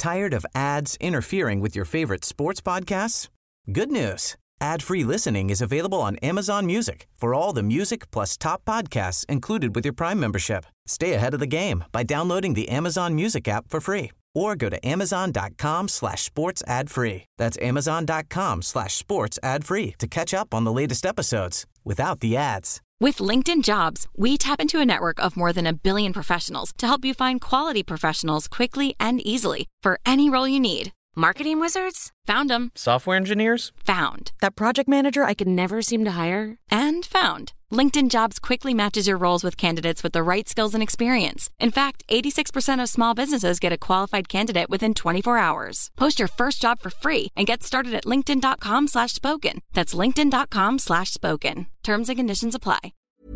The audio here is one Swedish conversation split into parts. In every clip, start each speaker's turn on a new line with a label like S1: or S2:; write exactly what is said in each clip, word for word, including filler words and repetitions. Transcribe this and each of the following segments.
S1: Tired of ads interfering with your favorite sports podcasts? Good news. Ad-free listening is available on Amazon Music for all the music plus top podcasts included with your Prime membership. Stay ahead of the game by downloading the Amazon Music app for free or go to amazon.com slash sports ad free. That's amazon.com slash sports ad free to catch up on the latest episodes without the ads.
S2: With LinkedIn Jobs, we tap into a network of more than a billion professionals to help you find quality professionals quickly and easily for any role you need. Marketing wizards? Found them.
S3: Software engineers?
S2: Found. That project manager I could never seem to hire? And found. LinkedIn Jobs quickly matches your roles with candidates with the right skills and experience. In fact, eighty-six percent of small businesses get a qualified candidate within twenty-four hours. Post your first job for free and get started at linkedin.com slash spoken. That's linkedin.com slash spoken. Terms and conditions apply.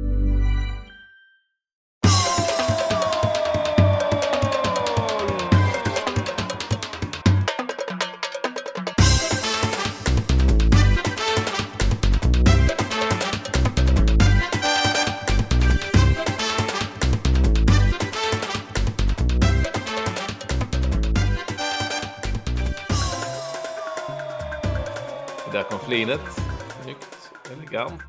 S4: Där kom flinet. Snyggt, elegant.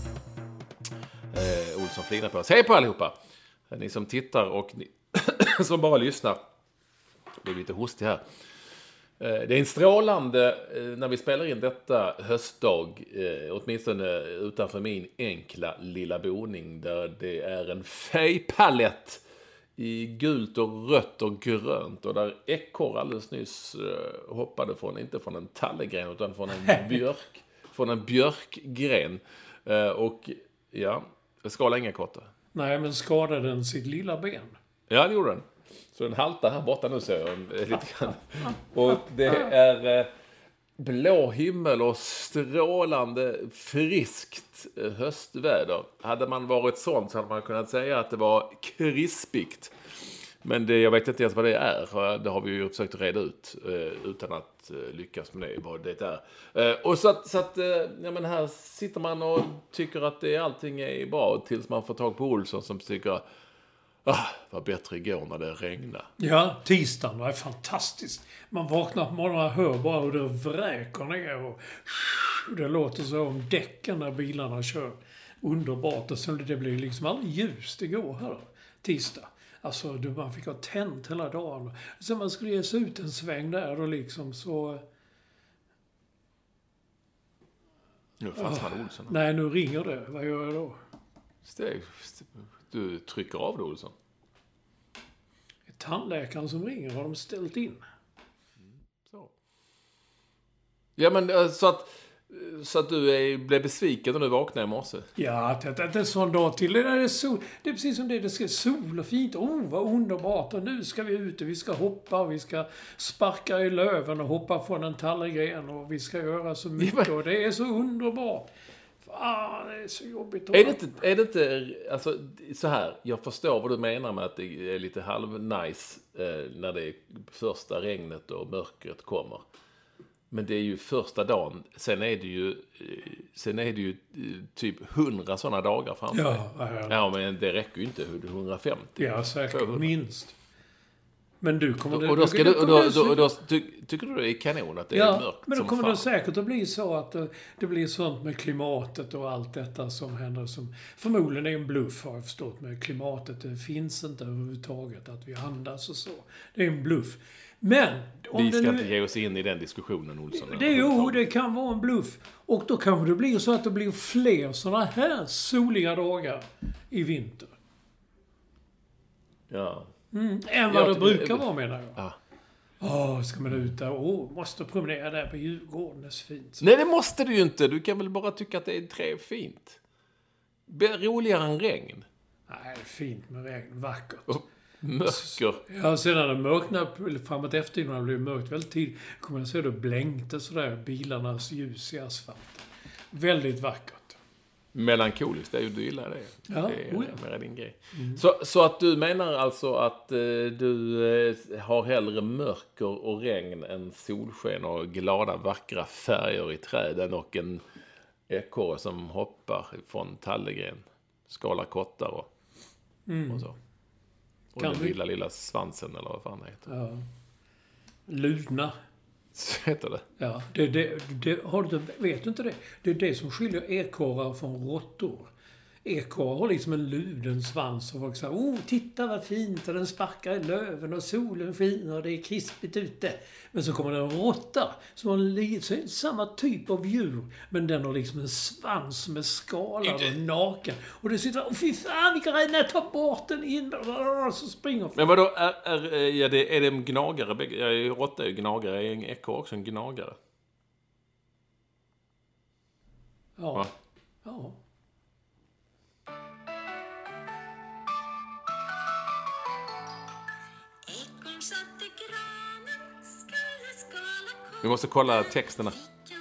S4: Eh, Olsson flinar på oss. Hej på allihopa! Ni som tittar och ni som bara lyssnar. Det blir lite hostig här. Eh, det är en strålande, eh, när vi spelar in detta höstdag, eh, åtminstone utanför min enkla lilla boning, där det är en färgpalett i gult och rött och grönt, och där ekorre alldeles nyss uh, hoppade från, inte från en tallegren utan från en björk från en björkgren uh, och ja, skala inga kottar.
S5: Nej, men skadade den sitt lilla ben?
S4: Ja, det gjorde den. Så den haltar här borta nu, ser jag lite grann. Och det är uh, blå himmel och strålande friskt höstväder. Hade man varit sånt så hade man kunnat säga att det var krispigt. Men det, jag vet inte ens vad det är. Det har vi ju försökt reda ut utan att lyckas med det, vad det är. Och så att, så att ja, men här sitter man och tycker att det, allting är bra tills man får tag på Olsson som tycker ah, vad bättre igår när det regnade.
S5: Ja, tisdagen var fantastiskt. Man vaknar på morgonen och hör bara hur det vräker ner och det låter så om däcken när bilarna kör. Underbart. Och så det blev liksom aldrig ljust igår här då, tisdag. Alltså man fick ha tänt hela dagen. Så man skulle ge sig ut en sväng där och liksom så...
S4: Nu fanns man Olsson.
S5: Nej, nu ringer det. Vad gör jag då?
S4: Steg, du trycker av det, Olsson.
S5: Det är tandläkaren som ringer, har de ställt in.
S4: Mm, så. Ja, men så att, så att du är, blev besviken när du vaknade i morse.
S5: Ja, det, det, det är en sån dag till. Det, är sol, det är precis som det. Det ska sol och fint. Oh, vad underbart. Och nu ska vi ut och vi ska hoppa och vi ska sparka i löven och hoppa från en tallegren och vi ska göra så mycket. Och det är så underbart. Ah, det är så jobbigt.
S4: Är det inte, är det inte alltså, så här, jag förstår vad du menar med att det är lite halv-nice eh, när det är första regnet och mörkret kommer. Men det är ju första dagen, sen är det ju, sen är det ju typ hundra sådana dagar framför.
S5: Ja, ja.
S4: Ja, men det räcker ju inte, hundrafemtio.
S5: Ja, säkert, tvåhundra. Minst. Men du kommer...
S4: Och då, ska du, och då, då, och då ty, tycker du det är kanon att det
S5: ja,
S4: är mörkt
S5: men då
S4: som
S5: kommer
S4: fan.
S5: det säkert att bli så att det, det blir sånt med klimatet och allt detta som händer som förmodligen är en bluff, har jag förstått, med klimatet. Det finns inte överhuvudtaget att vi andas och så. Det är en bluff. Men... Om
S4: vi ska
S5: det nu,
S4: inte ge oss in i den diskussionen, Olsson.
S5: Det, jo, det kan vara en bluff. Och då kanske det blir så att det blir fler såna här soliga dagar i vinter.
S4: Ja.
S5: Mm, än vad
S4: ja,
S5: det brukar vara, menar jag.
S4: Ja.
S5: Åh, oh, ska man ut där? Åh, oh, måste promenera där på Djurgården, det är så fint.
S4: Nej, det måste du ju inte. Du kan väl bara tycka att det är tre fint. Roligare än regn.
S5: Nej, det är fint med regn. Vackert.
S4: Och mörker.
S5: Ja, sen när det mörknade framåt efter när det blev mörkt väldigt tid, kommer jag se att det blänkte sådär, bilarnas ljus i asfalten. Väldigt vackert.
S4: Melankoliskt, det är ju du gillar det.
S5: Ja,
S4: det är
S5: oh ja.
S4: mer din grej.
S5: Mm.
S4: Så, så att du menar alltså att eh, du eh, har hellre mörker och regn än solsken och glada, vackra färger i träden och en ekorre som hoppar från tallegren, skalar kottar och,
S5: mm.
S4: och så. Och
S5: kan
S4: den
S5: vi...
S4: lilla, lilla svansen eller vad fan det heter.
S5: Ja. Ludna.
S4: Så heter det.
S5: Ja, det, det, det, har du, vet du inte det? Det är det som skiljer ekorrar från råttor. Ekorrar har liksom en luden svans och folk säger, oh, titta vad fint, och den sparkar i löven och solen skiner och det är krispigt ute. Men så kommer det en råtta som har li- samma typ av djur, men den har liksom en svans som är skalad och naken. Och det sitter, oh, fy fan, vilka räddningar, ta bort den in, så springer folk.
S4: Men vadå, är, är, är, det, är det en gnagare? Jag är råtta, är gnagare, är en ekorre också en gnagare?
S5: Ja.
S4: Va?
S5: Ja.
S4: Vi måste kolla texterna.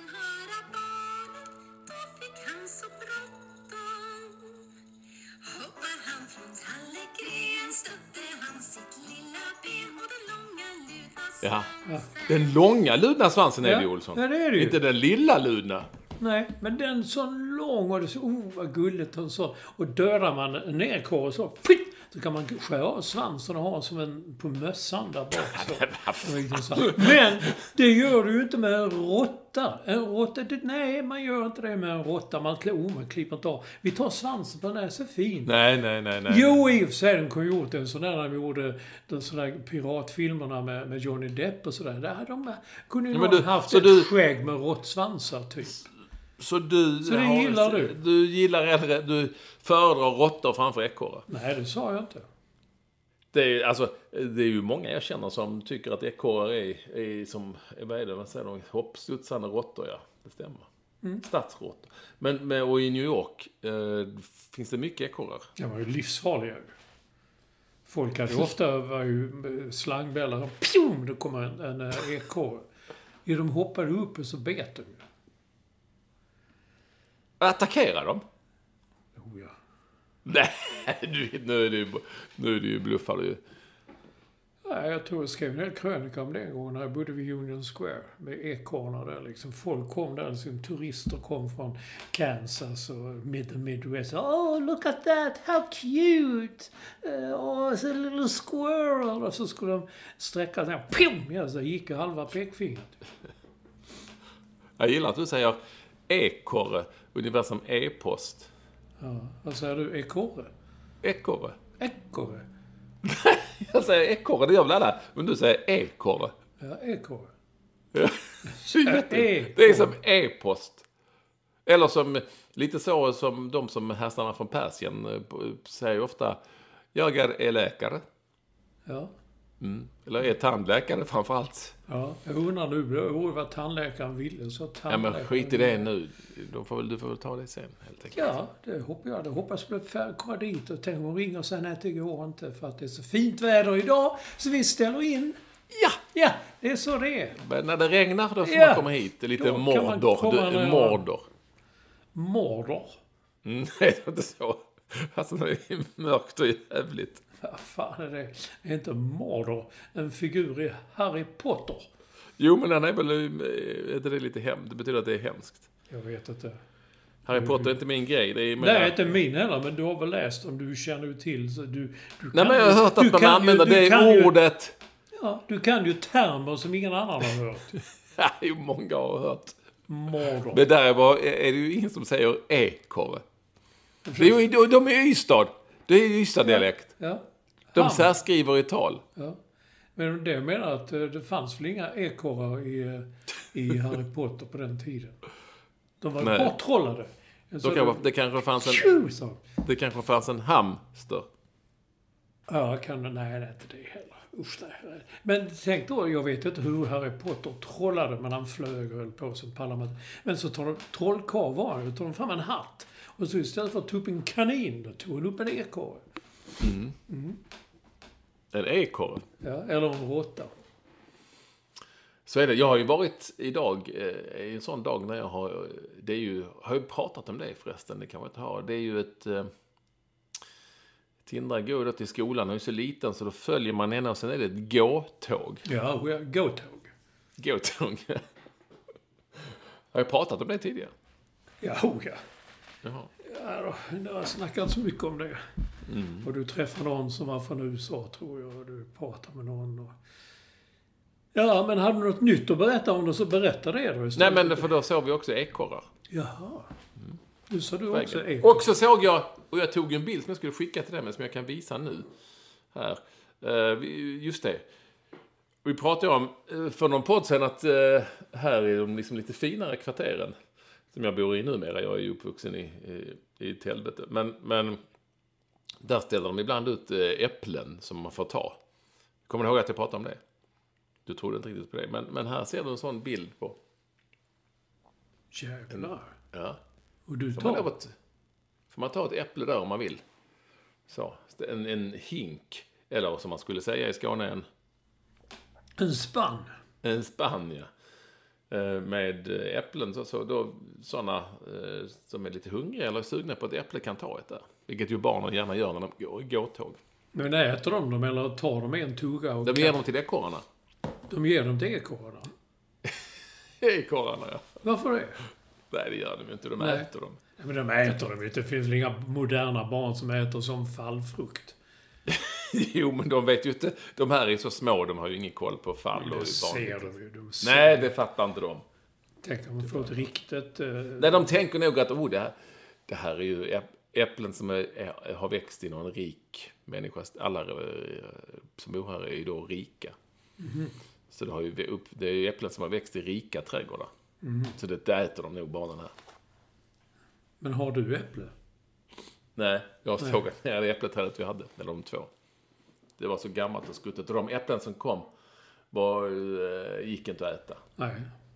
S4: Ja. ja. Den långa ludna svansen är det, Olsson.
S5: Ja, det är det ju.
S4: Inte den lilla ludna.
S5: Nej, men den så lång och det så, oh vad gulligt och så. Och dödar man en ekorre så, fitt, så kan man skära av svansen och ha som en på mössan där bak. Så. Men det gör du ju inte med en råtta. En råtta, det, nej, man gör inte det med en råtta. Man, oh, man klipper inte av. Vi tar svansen på den, är så fin.
S4: Nej, nej, nej, nej.
S5: Jo, i och för sig, den kunde gjort en sån där när vi gjorde de sån där piratfilmerna med, med Johnny Depp och sådär. Där de kunde ju
S4: ja,
S5: ha
S4: du,
S5: haft ett
S4: du...
S5: skägg med råttsvansar, typ.
S4: Så du,
S5: så det
S4: har,
S5: gillar du?
S4: Du gillar äldre, du föredrar råttor framför ekorre?
S5: Nej, det sa jag inte.
S4: Det är, alltså, det är ju många jag känner som tycker att ekorrar är, är som, vad är det, vad säger de? Hoppstudsande råttor, ja. Det stämmer. Mm. Stadsråttor. Men, men och i New York eh, finns det mycket ekorrar.
S5: Det var ju livsfarliga. Folk hade ofta var ju slangbällar och pjum, det kommer en, en ekorre. De hoppade upp och så bet de.
S4: Attackerar de?
S5: Oh, ja.
S4: Nej, du, nu är det ju, nu är det ju bluffar du ju.
S5: Nej, jag tror jag skrev en hel krönika om det en gång när jag bodde vid Union Square med ekornar där liksom. Folk kom där, liksom, turister kom från Kansas och mid Midwest. Oh, look at that, how cute! Uh, oh, it's a little squirrel. Och så skulle de sträcka sig. Pum! Ja, så gick halva pekfingret.
S4: Jag gillar att du säger ekorre, ungefär som e-post.
S5: Ja, vad säger du? Ekorre?
S4: Ekorre.
S5: Ekorre.
S4: Jag säger ekorre, det gör väl alla. Men du säger ekorre.
S5: Ja, ekorre.
S4: Ja. Det är som e-post. Eller som, lite så som de som härstarna från Persien säger ofta, jag är läkare.
S5: Ja.
S4: Mm. Eller är tandläkare framförallt.
S5: Ja, jag undrar nu vad tandläkaren ville. Så tandläkaren
S4: ja, men skit i det nu. Då får väl, du får väl ta det sen, helt enkelt.
S5: Ja, det hoppas jag. Det hoppas jag bli komma dit och tänk om hon ringer och säger nej, det går inte för att det är så fint väder idag. Så vi ställer in. Ja, ja, det är så det är.
S4: Men när det regnar, då får
S5: ja.
S4: man komma hit. Det är lite Mordor. Du, Mordor.
S5: Mordor?
S4: Mm, det är inte så. Alltså, det är mörkt och jävligt.
S5: Vad fan är det? Det är inte Mordor. En figur i Harry Potter.
S4: Jo, men den är väl är det lite hem. Det betyder att det är hemskt.
S5: Jag vet inte.
S4: Harry Potter är inte min grej. Det är
S5: Nej, det är inte min heller, men du har väl läst om du känner ju till. Så du, du
S4: Nej, men jag har hört att man använder ju, det ordet.
S5: Ju, ja, du kan ju termer som ingen annan har hört.
S4: Ja, ju många har hört.
S5: Mordor.
S4: Men där är, bara, är det ju ingen som säger ekorre. Det är ju, de är i Ystad. Det är ju Ystad-dialekt.
S5: Ja. Ja.
S4: De särskriver i tal.
S5: Ja. Men det menar att det fanns väl inga ekorrar i, i Harry Potter på den tiden. De var borttrollade.
S4: Då kanske, det kanske fanns en
S5: så.
S4: Det kanske fanns en hamster.
S5: Ja, kan nej, det är inte det heller. Usch, nej. Men tänk då, jag vet inte hur Harry Potter trollade, men han flög och höll på som parlament. Men så tar de trollkarl var han, tar de fram en hatt. Och så istället för att ta upp en kanin, då tog han upp en ekorre.
S4: Mm. Mm. En ekorre?
S5: Ja, eller en råtta.
S4: Så är det. Jag har ju varit idag, eh, en sån dag när jag har, det är ju, har jag pratat om det förresten, det kan man inte ha. Det är ju ett, eh, Tindra går då till skolan, och är så liten så då följer man henne och sen är det ett gåtåg.
S5: Ja, gåtåg.
S4: Gåtåg. Har jag pratat om det tidigare?
S5: Ja, ja.
S4: Jaha.
S5: Ja, då, jag har snackat så mycket om det.
S4: Mm.
S5: Och du träffar någon som var från U S A, tror jag, och du pratar med någon. Och... Ja, men hade du något nytt att berätta om det så berätta det då istället.
S4: Nej, men för då såg vi också ekorrar.
S5: Jaha. Nu sa du också
S4: ekorrar. Och så såg jag, och jag tog en bild som jag skulle skicka till dig, men som jag kan visa nu. Här. Just det. Vi pratade om för någon podd sen att här är de liksom lite finare kvarteren som jag bor i numera. Jag är ju uppvuxen i, i, i ett helvete. Men, men där ställer de ibland ut äpplen som man får ta. Kommer du ihåg att jag pratade om det? Du trodde inte riktigt på det. Men, men här ser du en sån bild på.
S5: Jävlar.
S4: Ja.
S5: Och du
S4: får
S5: tar?
S4: Man ett, får man ta ett äpple där om man vill. Så. En, en hink. Eller som man skulle säga i Skåne en...
S5: En spann.
S4: En spann, ja. Med äpplen. Så, så då, sådana eh, som är lite hungriga eller sugna på ett äpple kan ta ett där. Vilket ju barnen gärna gör när de går i gåtåg.
S5: Men äter de dem eller tar de en tugga? Och
S4: de ger dem till ekorrarna.
S5: De ger dem till ekorrarna?
S4: Ekorrarna, ja.
S5: Varför det?
S4: Nej, det gör de inte. De
S5: Nej.
S4: äter dem.
S5: Ja, men de äter dem inte. Det finns inga moderna barn som äter som fallfrukt.
S4: Jo, men de vet ju inte. De här är så små, de har ju ingen koll på fall.
S5: Men det
S4: och
S5: ser de ju. De ser.
S4: Nej, det fattar inte de.
S5: Tänk om man får ett riktigt... Uh...
S4: Nej, de tänker nog att oh, det, här, det här är ju äpplen som är, är, har växt i någon rik människa. Alla som bor här är ju då rika. Mm-hmm. Så det, har ju upp, det är ju äpplen som har växt i rika trädgårdar. Mm-hmm. Så det där äter de nog barnen här.
S5: Men har du äpple?
S4: Nej, jag såg att det äppleträdet vi hade, eller de två. Det var så gammalt och skuttet. Och de äpplen som kom var, gick inte att äta.
S5: Nej.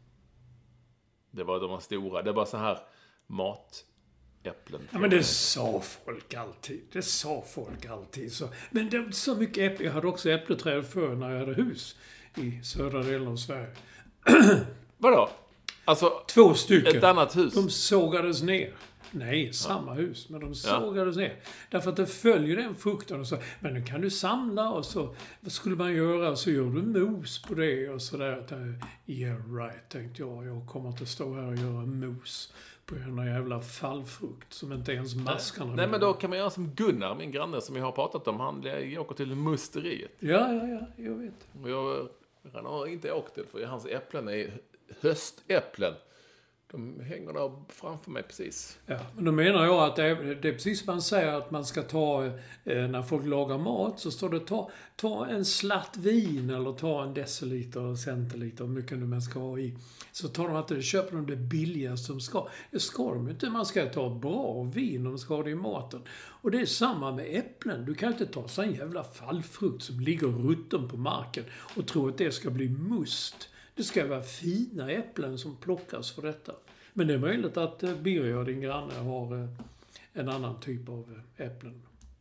S4: Det var de var stora. Det var så här matäpplen.
S5: Ja, men det sa folk alltid. Det sa folk alltid. Så. Men det var så mycket äpplen. Jag hade också äppleträd för när jag hade hus i södra delen av Sverige.
S4: Vadå? Alltså,
S5: två stycken.
S4: Ett annat hus?
S5: De sågades ner. Nej, samma ja. hus. Men de sågades ja. ner. Därför att det följer den frukten. Och så, men nu kan du samla och så. Vad skulle man göra? Så gör du mos på det och sådär. Yeah right, tänkte jag. Jag kommer inte stå här och göra mos på en jävla fallfrukt som inte ens maskarna.
S4: Nej, nej men då kan man göra som Gunnar, min granne som jag har pratat om. Han åker till musteriet.
S5: Ja, ja, ja. Jag vet.
S4: Och jag, han har inte åkt till för hans äpplen är höstäpplen. De hänger där framför mig precis.
S5: Ja, men då menar jag att det är, det är precis som man säger att man ska ta, eh, när folk lagar mat så står det ta, ta en slatt vin eller ta en deciliter eller centiliter, hur mycket nu man ska ha i. Så tar de att det, köper de det billigaste som ska. Det ska de inte, man ska ta ett bra vin om man ska ha det i maten. Och det är samma med äpplen. Du kan inte ta så en jävla fallfrukt som ligger rutten på marken och tro att det ska bli must. Det ska vara fina äpplen som plockas för detta. Men det är möjligt att Birger, din granne, har en annan typ av äpplen.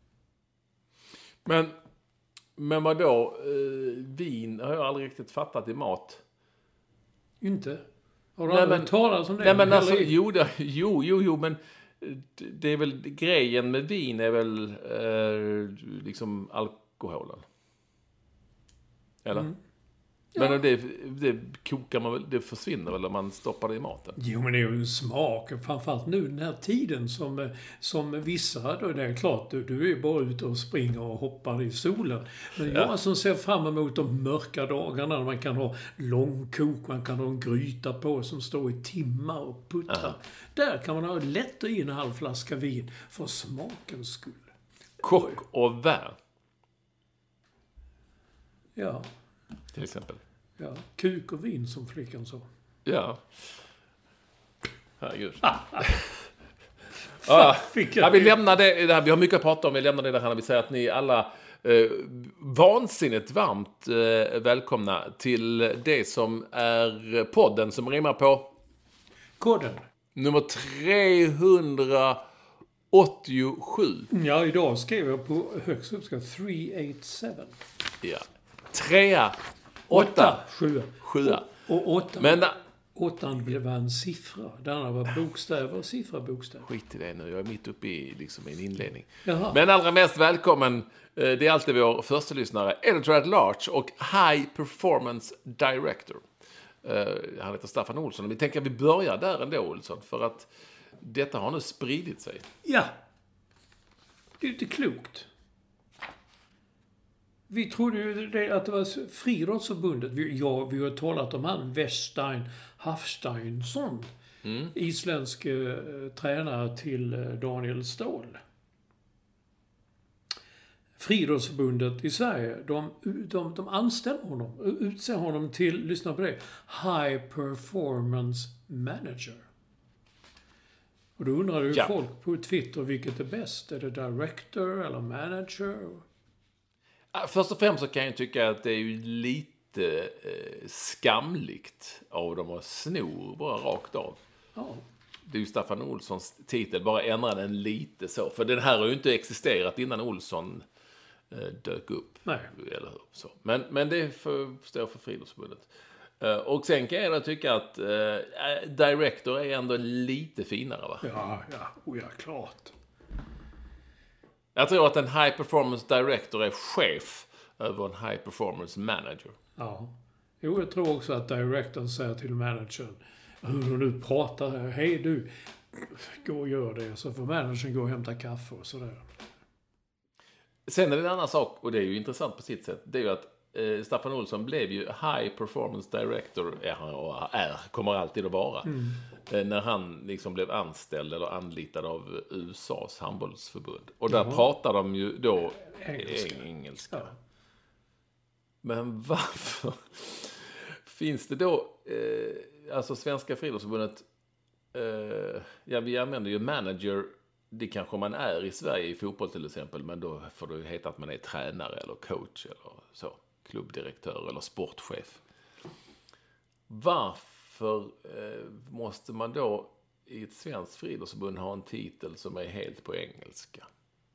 S4: Men, men vadå? Eh, vin har jag aldrig riktigt fattat i mat.
S5: Inte? Har du
S4: nej,
S5: aldrig
S4: men,
S5: talat om det?
S4: Nej, men alltså, jo, det, jo, jo, jo, men det är väl grejen med vin är väl eh, liksom alkoholen. Eller? Mm. Men ja. det, det kokar man väl, det försvinner väl om man stoppar det i maten?
S5: Jo, men det är ju en smak. Framförallt nu den här tiden som, som vissa, då det är klart, du, du är ju bara ute och springer och hoppar i solen. Men ja. jag som ser fram emot de mörka dagarna när man kan ha långkok, man kan ha en gryta på som står i timmar och puttrar. Uh-huh. Där kan man ha lätt i en halv flaska vin för smakens skull.
S4: Kock och vin.
S5: Ja.
S4: Till exempel.
S5: Ja, kuk och vin som flickan sa.
S4: Ja. Herregud. ah, ja, vi lämnar det, det här, vi har mycket att prata om, vi lämnar det där här. Vi säger att ni alla eh, vansinnigt varmt eh, välkomna till det som är podden som rimmar på
S5: koden.
S4: Nummer trehundraåttiosju.
S5: Ja, idag skrev jag på högst uppskatt tre åttiosju.
S4: Ja. Trea, åtta, åtta
S5: sjua.
S4: sjua.
S5: Och, och åtta,
S4: men,
S5: åttan blev en siffra. Den andra var bokstäver, siffra, bokstäver.
S4: Skit i det nu, jag är mitt uppe i liksom, en inledning.
S5: Jaha.
S4: Men allra mest välkommen, det är alltid vår första lyssnare, Editor at Large och High Performance Director. Han heter Staffan Olsson och vi tänker att vi börjar där ändå, Olsson, för att detta har nu spridit sig.
S5: Ja, det är inte klokt. Vi trodde ju det, att det var Friidrottsförbundet. Vi, ja, vi har talat om han Westein Hafsteinsson. Mm. Isländsk eh, tränare till eh, Daniel Ståhl. Friidrottsförbundet i Sverige, de, de, de anställer honom, utser honom till, lyssna på det, High Performance Manager. Och då undrar ju ja. folk på Twitter vilket är bäst. Är det director eller manager?
S4: Först och främst så kan jag tycka att det är ju lite eh, skamligt av dem att sno bara rakt av. Ja. Det är ju Staffan Olssons titel, bara ändra den lite så. För den här har ju inte existerat innan Olsson eh, dök upp.
S5: Nej.
S4: Eller hur? Så. Men, men det för, står för Friidrottsförbundet. Uh, och sen kan jag då tycka att uh, director är ändå lite finare, va?
S5: Ja, ja, oh, ja, klart.
S4: Jag tror att en high performance director är chef över en high performance manager.
S5: Ja. Jo, jag tror också att directorn säger till managern, hur du nu pratar här, hej du, gå och gör det, så får managern gå och hämta kaffe och sådär.
S4: Sen är det en annan sak, och det är ju intressant på sitt sätt, det är ju att eh, Staffan Olsson blev ju high performance director, är han och är, kommer alltid att vara, mm. eh, när han liksom blev anställd eller anlitad av U S A:s handbollsförbund. Och där ja. pratar de ju då engelska. engelska. Ja. Men varför finns det då, eh, alltså Svenska Friidrottsförbundet, eh, ja, vi använder ju manager, det kanske man är i Sverige i fotboll till exempel, men då får det ju heta att man är tränare eller coach eller så, klubbdirektör eller sportchef. Varför eh, måste man då i ett svenskt friidrottsförbund ha en titel som är helt på engelska?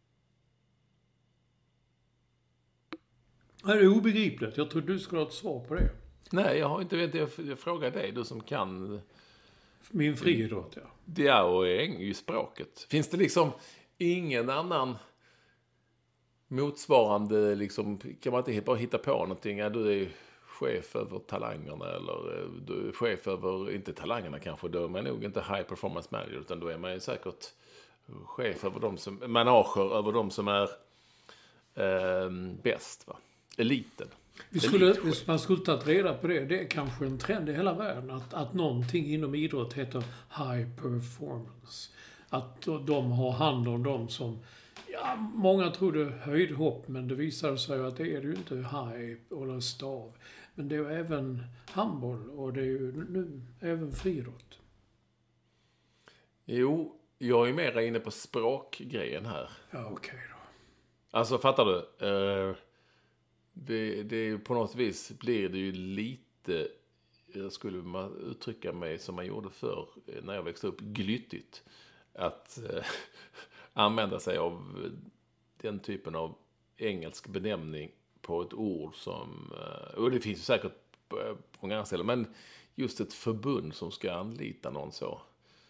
S5: Det är obegripligt. Jag tror du skulle ha ett svar på det.
S4: Nej, jag har inte vet. Jag, jag frågar dig, du som kan
S5: min friidrott, ja.
S4: Ja, och i språket. Finns det liksom ingen annan motsvarande, liksom, kan man inte bara hitta på någonting? Ja, du är chef över talangerna, eller du är chef över, inte talangerna kanske, då är man nog inte high performance manager, utan då är man ju säkert chef över de som, manager över de som är eh, bäst, va? Eliten.
S5: Vi skulle, man skulle ta reda på det. Det är kanske en trend i hela världen att, att någonting inom idrott heter high performance. Att de har hand om dem som, ja, många trodde höjdhopp, men det visar sig att det är ju inte high eller stav. Men det är även handboll och det är ju nu även friidrott.
S4: Jo, jag är mer inne på språkgrejen här.
S5: Ja, okej okay då.
S4: Alltså, fattar du? Uh... Det, det på något vis blir det ju lite, jag skulle man uttrycka mig som man gjorde förr när jag växte upp, glyttigt. Att äh, använda sig av den typen av engelsk benämning på ett ord som, äh, och det finns ju säkert på, på många ställen, men just ett förbund som ska anlita någon så.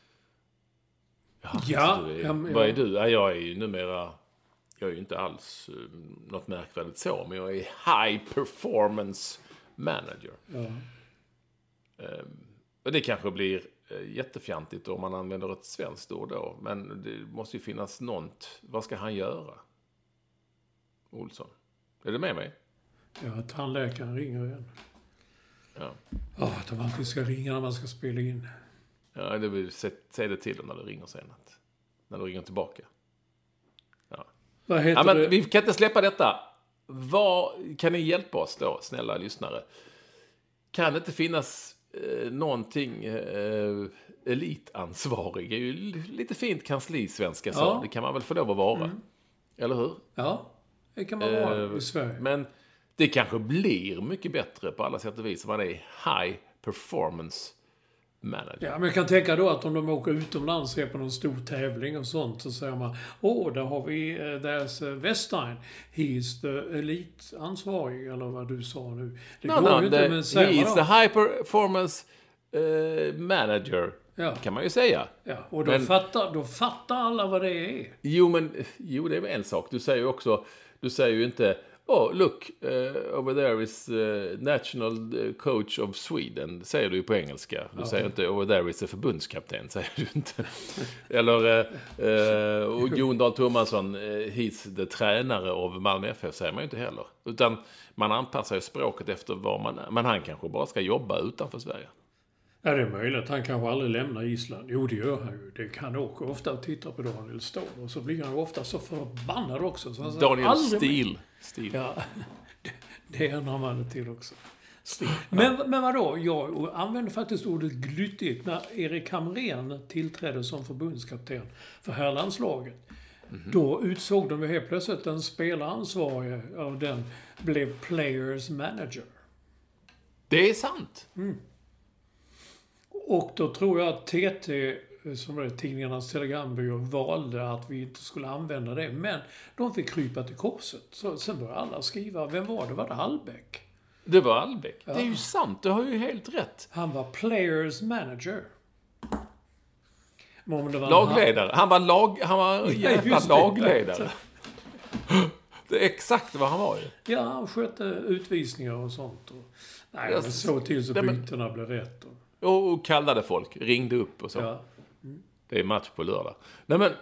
S4: Ja,
S5: ja,
S4: alltså, är,
S5: ja,
S4: vad är du? Ja, jag är ju numera... Jag är ju inte alls uh, något märkvärdigt så, men jag är high performance manager. Ja. Um, och det kanske blir uh, jättefjantigt om man använder ett svenskt ord då, men det måste ju finnas något. Vad ska han göra? Olsson. Är du med mig?
S5: Ja, tandläkaren ringer igen.
S4: Ja.
S5: Ja, oh, att de alltid ska ringa när man ska spela in.
S4: Ja, det vill säga det till dem när du ringer sen. När du ringer tillbaka. Ja.
S5: Vad heter
S4: ja, men
S5: det?
S4: Vi kan inte släppa detta. Vad kan ni hjälpa oss då, snälla lyssnare? Kan det inte finnas eh, någonting eh, elitansvarig? Det är ju lite fint kanslisvenska så. Ja. Det kan man väl få lov att vara. Mm. Eller hur?
S5: Ja, det kan man vara eh, i Sverige.
S4: Men det kanske blir mycket bättre på alla sätt och vis om man är high performance manager.
S5: Ja, men jag kan tänka då att om de åker utomlands och är på någon stor tävling och sånt, så säger man, åh, där har vi, uh, there's uh, Westein, he's the elite-ansvarig, eller vad du sa nu. Det
S4: no,
S5: går
S4: no,
S5: ju inte,
S4: the,
S5: men
S4: he's the high performance uh, manager, ja. Kan man ju säga.
S5: Ja, och då,
S4: men,
S5: fattar, då fattar alla vad det är.
S4: Jo, men jo, det är väl en sak. Du säger ju också, du säger ju inte, oh, look, uh, over there is uh, national coach of Sweden, säger du ju på engelska. Du okay. säger inte, over there is a förbundskapten, säger du inte. Eller, uh, uh, och Jon Dahl Tomasson, uh, he's the tränare av Malmö F F, säger man ju inte heller. Utan man anpassar ju språket efter var man är. Men han kanske bara ska jobba utanför Sverige.
S5: Ja, det är möjligt. Han kanske aldrig lämnar Island. Jo, det gör han ju. Det kan åka ofta och titta på Daniel Ståhl. Och så blir han ofta så förbannad också. Så han
S4: Daniel Stil. Stil.
S5: Ja, det, det ändrar man till också. Stil. Men, men vadå? Jag använde faktiskt ordet glyttigt när Erik Hamrén tillträdde som förbundskapten för herrlandslaget. Mm-hmm. Då utsåg de ju helt plötsligt en spelaransvarig av den blev players manager.
S4: Det är sant.
S5: Mm. Och då tror jag att T T, som är tidningarnas telegrambyrå, valde att vi inte skulle använda det. Men de fick krypa till korset. Så sen började alla skriva, vem var det? Var det Albeck?
S4: Det var Albeck.
S5: Ja.
S4: Det är ju sant, du har ju helt rätt.
S5: Han var players manager. Men det var
S4: lagledare. Han var, lag, han var jävla lagledare. Det är exakt vad han var ju.
S5: Ja, han skötte utvisningar och sånt. Och, nej, men så till så bytena blev rätt. Och,
S4: Och kallade folk, ringde upp och så.
S5: Ja. Mm.
S4: Det är match på lördag. Nej men...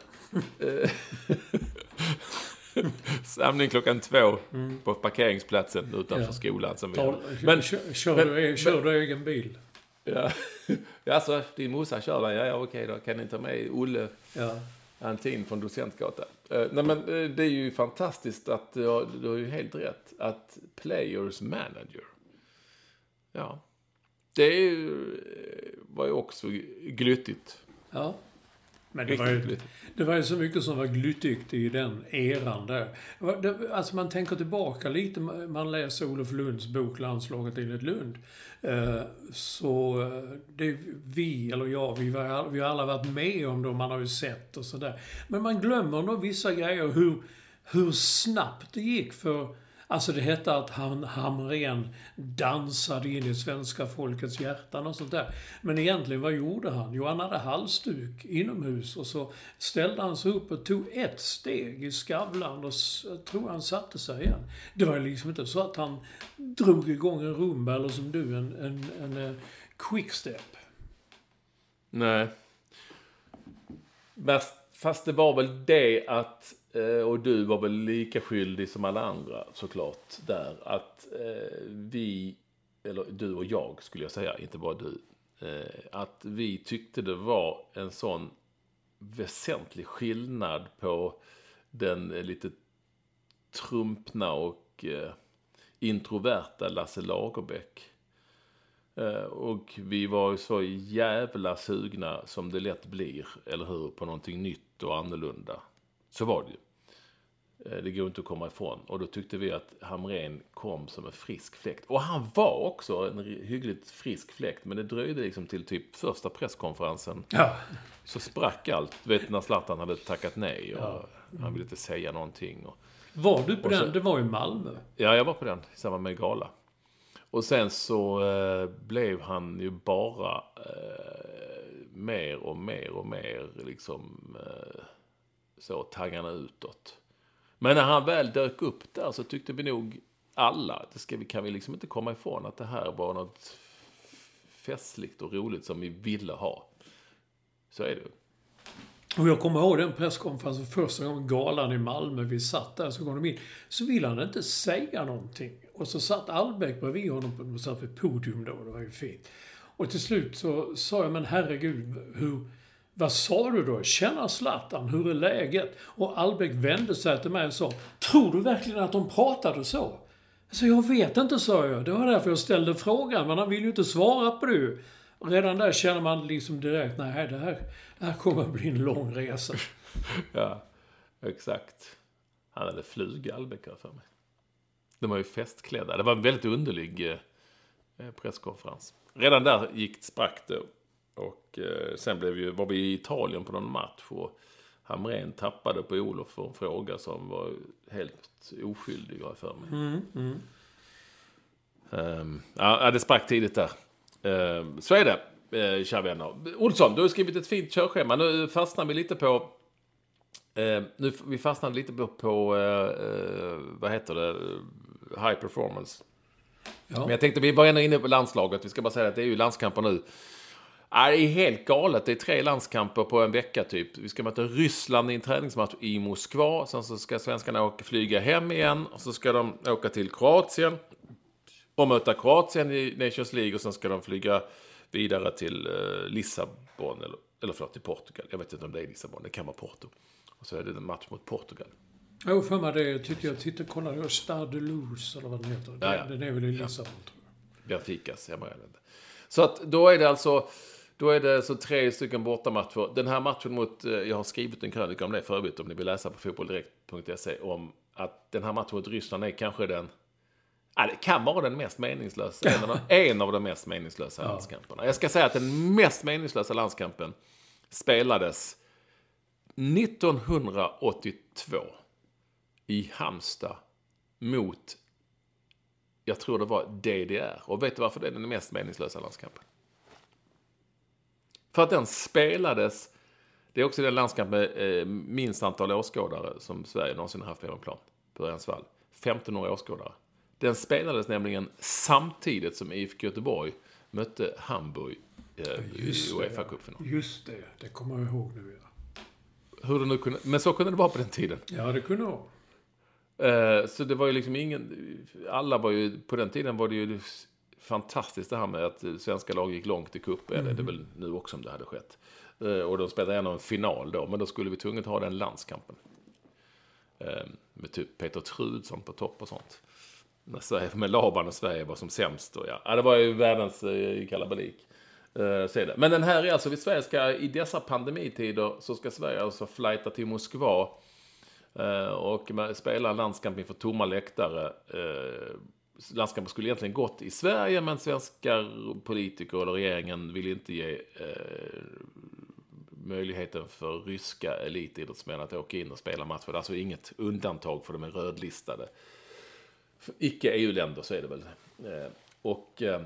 S4: samling klockan två mm. på parkeringsplatsen utanför ja. skolan. Som vi har.
S5: Men, kör, kör, men, du, kör men, du egen bil?
S4: Ja, alltså din morsa kör den. Ja, ja okej då. Kan ni ta med Olle
S5: ja.
S4: Antin från Docentgatan? Uh, nej men uh, det är ju fantastiskt att du har, du har ju helt rätt. Att players manager. Ja. Det är ju, var ju också glyttigt.
S5: Ja. Men det var, ju, det var ju så mycket som var glyttigt i den eran där. Det, alltså man tänker tillbaka lite, man läser Olof Lunds bok Landslaget enligt Lund. Eh, så det, vi, eller jag, vi, var, vi har alla varit med om det, man har ju sett och sådär. Men man glömmer nog vissa grejer, hur, hur snabbt det gick för... Alltså det hette att han Hamrén dansade in i svenska folkets hjärtan och sånt där. Men egentligen, vad gjorde han? Jo, han hade halsduk inomhus och så ställde han sig upp och tog ett steg i Skavlan och jag tror han satte sig igen. Det var liksom inte så att han drog igång en rumba eller som du, en, en, en, en quickstep.
S4: Nej. Fast det var väl det att... Och du var väl lika skyldig som alla andra såklart där. Att eh, vi, eller du och jag skulle jag säga, inte bara du. Eh, att vi tyckte det var en sån väsentlig skillnad på den eh, lite trumpna och eh, introverta Lasse Lagerbäck. Eh, och vi var ju så jävla sugna som det lätt blir, eller hur, på någonting nytt och annorlunda. Så var det ju. Det går inte att komma ifrån. Och då tyckte vi att Hamrén kom som en frisk fläkt. Och han var också en hyggligt frisk fläkt. Men det dröjde liksom till typ första presskonferensen.
S5: Ja.
S4: Så sprack allt. Du vet när Zlatan hade tackat nej. Och
S5: ja. mm.
S4: han ville inte säga någonting. Och,
S5: var du på den?
S4: Så,
S5: det var i Malmö.
S4: Ja, jag var på den. I samband med gala. Och sen så eh, blev han ju bara eh, mer och mer och mer liksom eh, så taggarna utåt. Men när han väl dök upp där så tyckte vi nog alla, det ska vi, kan vi liksom inte komma ifrån, att det här var något festligt och roligt som vi ville ha. Så är det.
S5: Och jag kommer ihåg den presskonferensen första gången galan i Malmö, vi satt där så går de in. Så ville han inte säga någonting. Och så satt Albeck bredvid honom och satt vid podium då, det var ju fint. Och till slut så sa jag, men herregud, hur... Vad sa du då? Känner Zlatan? Hur är läget? Och Albeck vände sig till mig och sa, tror du verkligen att de pratade så? Så jag vet inte, sa jag. Det var därför jag ställde frågan, men han vill ju inte svara på det. Och redan där känner man liksom direkt, nej, det här, det här kommer att bli en lång resa.
S4: Ja, exakt. Han hade flyg Albeck för mig. De var ju festklädda. Det var en väldigt underlig eh, presskonferens. Redan där gick sprack det. Och eh, sen blev ju, var vi i Italien på någon match och Hamrén tappade på Olof för en fråga som var helt oskyldig för mig.
S5: Mm, mm.
S4: Um, ja, det sprack tidigt där. Um, så är det, eh, kära vänner. Olsson, du har skrivit ett fint körschema. Nu fastnar vi lite på Eh, nu, vi fastnade lite på, på eh, vad heter det, high performance. Ja. Men jag tänkte, vi var ändå inne på landslaget. Vi ska bara säga att det är ju landskamper nu. Ja, det är helt galet. Det är tre landskamper på en vecka typ. Vi ska möta Ryssland i en träningsmatch i Moskva. Sen så ska svenskarna åka flyga hem igen. Och så ska de åka till Kroatien och möta Kroatien i Nations League. Och sen ska de flyga vidare till eh, Lissabon. Eller, eller förlåt, till Portugal. Jag vet inte om det är Lissabon. Det kan vara Porto. Och så är det en match mot Portugal.
S5: Jo, för mig det tyckte jag. Titta, kolla, jag Stade de Luz eller vad den heter.
S4: Ja, ja.
S5: Den är väl i Lissabon, ja. Tror
S4: jag. Benficas, jag menar det. Så att då är det alltså... Då är det så tre stycken bortamatcher. Den här matchen mot... Jag har skrivit en krönika om det förut, om ni vill läsa på fotbolldirekt punkt se, om att den här matchen mot Ryssland är kanske den... Ja, det kan vara den mest meningslösa. En av, en av de mest meningslösa ja. landskamperna. Jag ska säga att den mest meningslösa landskampen spelades nittonhundraåttiotvå i Halmstad mot... Jag tror det var D D R. Och vet du varför det är den mest meningslösa landskampen? För att den spelades, det är också den landskamp med eh, minst antal åskådare som Sverige någonsin har haft på en plan på Örjansvall. femtonhundra åskådare. Den spelades nämligen samtidigt som I F K Göteborg mötte Hamburg eh, i UEFA-cupfinal.
S5: Just det, det kommer jag ihåg nu. Ja.
S4: Hur det nu kunde, men så kunde det vara på den tiden.
S5: Ja, det kunde vara.
S4: Eh, så det var ju liksom ingen, alla var ju, på den tiden var det ju fantastiskt det här med att svenska lag gick långt i cup, eller mm. det är väl nu också om det hade skett. Eh, och de spelade ändå en final då, men då skulle vi tvunget ha den landskampen. Eh, med typ Peter Trudsson på topp och sånt. När Sverige, med Laban och Sverige var som sämst. Och ja. ja, det var ju världens eh, kalabalik. Eh, se det. Men den här är alltså, vi Sverige ska, i dessa pandemitider så ska Sverige alltså flighta till Moskva eh, och spela en landskamp inför tomma läktare. Eh, landskampen skulle egentligen gått i Sverige, men svenska politiker eller regeringen vill inte ge eh, möjligheten för ryska elitidrottsmän att åka in och spela matcher. Det är alltså inget undantag för de är rödlistade. För icke-E U-länder så är det väl. Eh, och eh,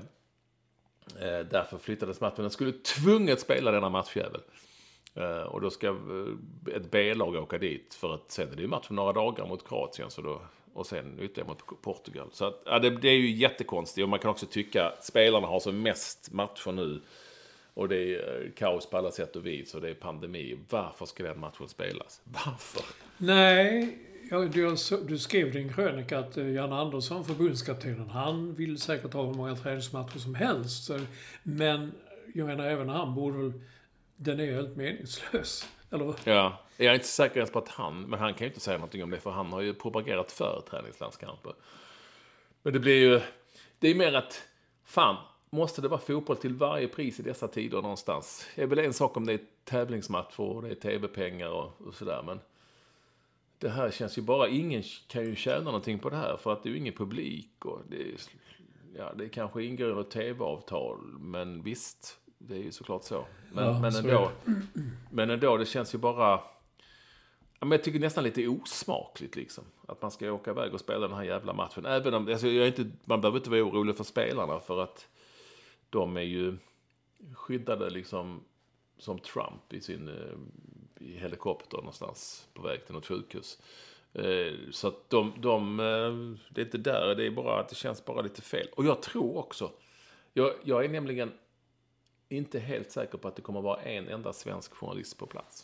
S4: därför flyttades matchen. Den skulle tvunget spela denna matchjävel. Eh, och då ska ett B-lag åka dit, för att sen är det ju match om några dagar mot Kroatien, så då, och sen ytterligare mot Portugal. Så att, ja, det, det är ju jättekonstigt, och man kan också tycka att spelarna har så mest matcher nu, och det är kaos på alla sätt och vis, och det är pandemi. Varför ska den matchen spelas? Varför?
S5: Nej, jag, du, du skrev din krönika att Jan Andersson, förbundskaptenen, han vill säkert ha hur många träningsmatcher som helst. Så, men jag menar, även han borde väl, den är helt meningslös. Eller vad?
S4: Ja, jag är inte säker ens på att han, men han kan ju inte säga någonting om det, för han har ju propagerat för träningslandskamper. Men det blir ju, det är mer att, fan, måste det vara fotboll till varje pris i dessa tider någonstans? Det är väl en sak om det är tävlingsmatcher och det är tv-pengar och, och sådär, men det här känns ju bara, ingen kan ju tjäna någonting på det här, för att det är ju ingen publik, och det är, ja, det är kanske ingår ett tv-avtal, men visst, det är ju såklart så. Men, ja, men, ändå, men ändå, det känns ju bara, ja, men jag tycker nästan lite osmakligt liksom, att man ska åka iväg och spela den här jävla matchen. Även om, alltså, jag är inte, man behöver inte vara orolig för spelarna, för att de är ju skyddade liksom som Trump i sin i helikopter någonstans på väg till något sjukhus. Så att de, de det är inte där, det är bara att det känns bara lite fel. Och jag tror också, jag, jag är nämligen inte helt säker på att det kommer att vara en enda svensk journalist på plats.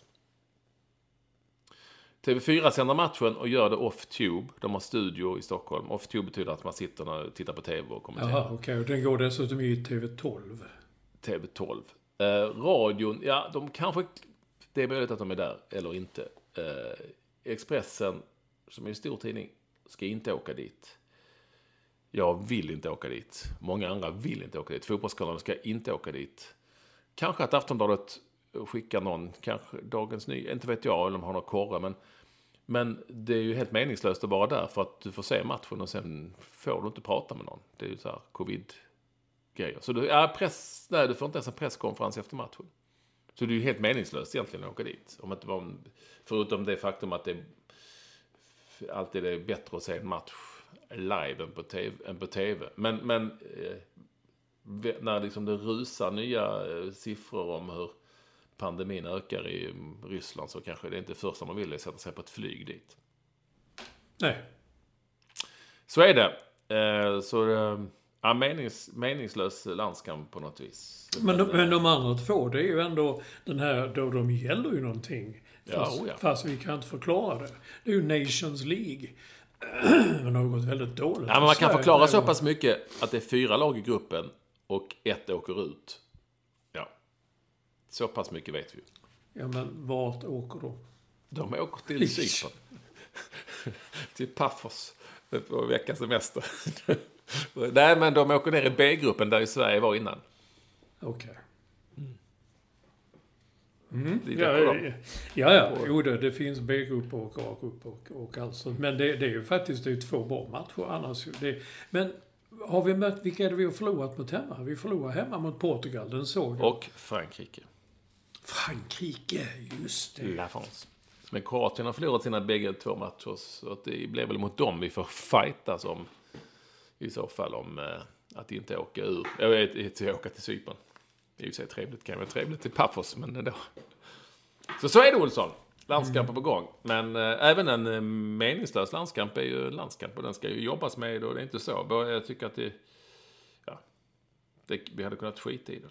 S4: T V fyra sänder matchen och gör det off-tube. De har studio i Stockholm. Off-tube betyder att man sitter och tittar på tv och kommenterar.
S5: Jaha, okej. Okay. Och den går dessutom i T V tolv.
S4: T V tolv. Eh, radion, ja, de kanske... Det är möjligt att de är där, eller inte. Eh, Expressen, som är en stor tidning, ska inte åka dit. Jag vill inte åka dit. Många andra vill inte åka dit. Fotbollskanalen ska inte åka dit. Kanske att Aftonbladet skickar någon, kanske Dagens Ny, inte vet jag, eller om de har någon korre, men, men det är ju helt meningslöst att vara där, för att du får se matchen och sen får du inte prata med någon. Det är ju så här covid-grejer. Så du, ja, press, nej, du får inte ens en presskonferens efter matchen. Så det är ju helt meningslöst egentligen att åka dit. Om inte, förutom det faktum att det alltid är bättre att se en match live än på tv. Än på tv. Men, men eh, när liksom det rusar nya eh, siffror om hur pandemin ökar i Ryssland så kanske det inte är första man vill är sätta sig på ett flyg dit.
S5: Nej.
S4: Så är det. Eh, så ja, menings, meningslös landskamp på något vis.
S5: Men de, men de andra två, det är ju ändå den här, då de gäller ju någonting. Fast,
S4: ja, oh ja.
S5: fast vi kan inte förklara det. Det är ju Nations League. Men det har gått väldigt dåligt.
S4: Ja, men man kan förklara så pass mycket att det är fyra lag i gruppen och ett åker ut. Ja. Så pass mycket vet vi ju.
S5: Ja, men vart åker de?
S4: De åker till Cypern. Till Paphos. På veckans semester. Nej, men de åker ner i B-gruppen där i Sverige var innan.
S5: Okej. Okay.
S4: Mm.
S5: Ja, ja, ja, ja. Jo, det, det finns B-grupp och A-grupp och, och alltså. Men det, det är ju faktiskt det är två bra matcher annars. Det, men har vi mött, vilka är det vi har förlorat mot hemma? Vi förlorar hemma mot Portugal, den såg jag.
S4: Och Frankrike.
S5: Frankrike, just det.
S4: La France. Men Kroatien har förlorat sina bägge två matcher så att det blir väl mot dem vi får fighta som i så fall om eh, att inte åka ur. Jag inte åka till Cypern. Det är ju så trevligt, kan vara trevligt till Paphos, men ändå. Så så är det, Olsson. Landskamp på gång. Men eh, även en eh, meningslös landskamp är ju landskamp och den ska ju jobbas med och det är inte så. Jag tycker att det, ja, det, vi hade kunnat skita i det.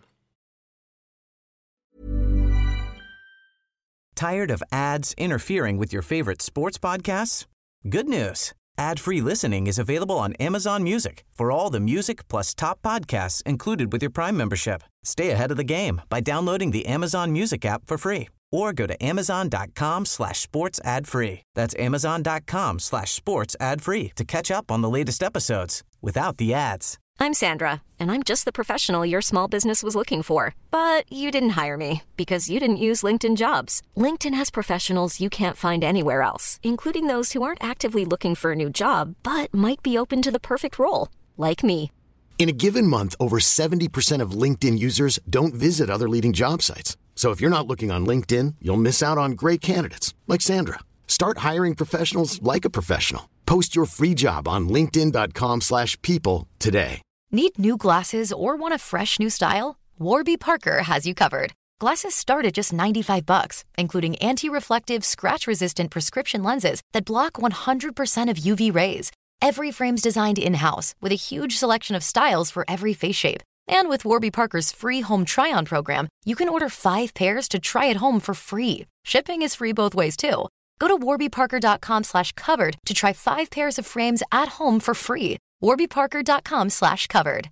S1: Tired of ads interfering with your favorite sports podcasts? Good news. Ad-free listening is available on Amazon Music for all the music plus top podcasts included with your Prime membership. Stay ahead of the game by downloading the Amazon Music app for free or go to amazon.com slash sports ad free. That's amazon.com slash sports ad free to catch up on the latest episodes without the ads.
S2: I'm Sandra, and I'm just the professional your small business was looking for. But you didn't hire me because you didn't use LinkedIn Jobs. LinkedIn has professionals you can't find anywhere else, including those who aren't actively looking for a new job, but might be open to the perfect role, like me.
S3: In a given month, over seventy percent of LinkedIn users don't visit other leading job sites. So if you're not looking on LinkedIn, you'll miss out on great candidates, like Sandra. Start hiring professionals like a professional. Post your free job on linkedin.com slash people today.
S6: Need new glasses or want a fresh new style? Warby Parker has you covered. Glasses start at just ninety-five bucks, including anti-reflective, scratch-resistant prescription lenses that block one hundred percent of U V rays. Every frame's designed in-house with a huge selection of styles for every face shape. And with Warby Parker's free home try-on program, you can order five pairs to try at home for free. Shipping is free both ways, too. Go to warbyparker.com slash covered to try five pairs of frames at home for free. warbyparker.com slash covered.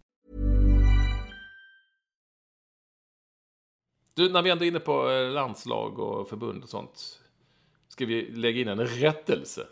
S4: Du, när vi ändå är inne på landslag och förbund och sånt, ska vi lägga in en rättelse?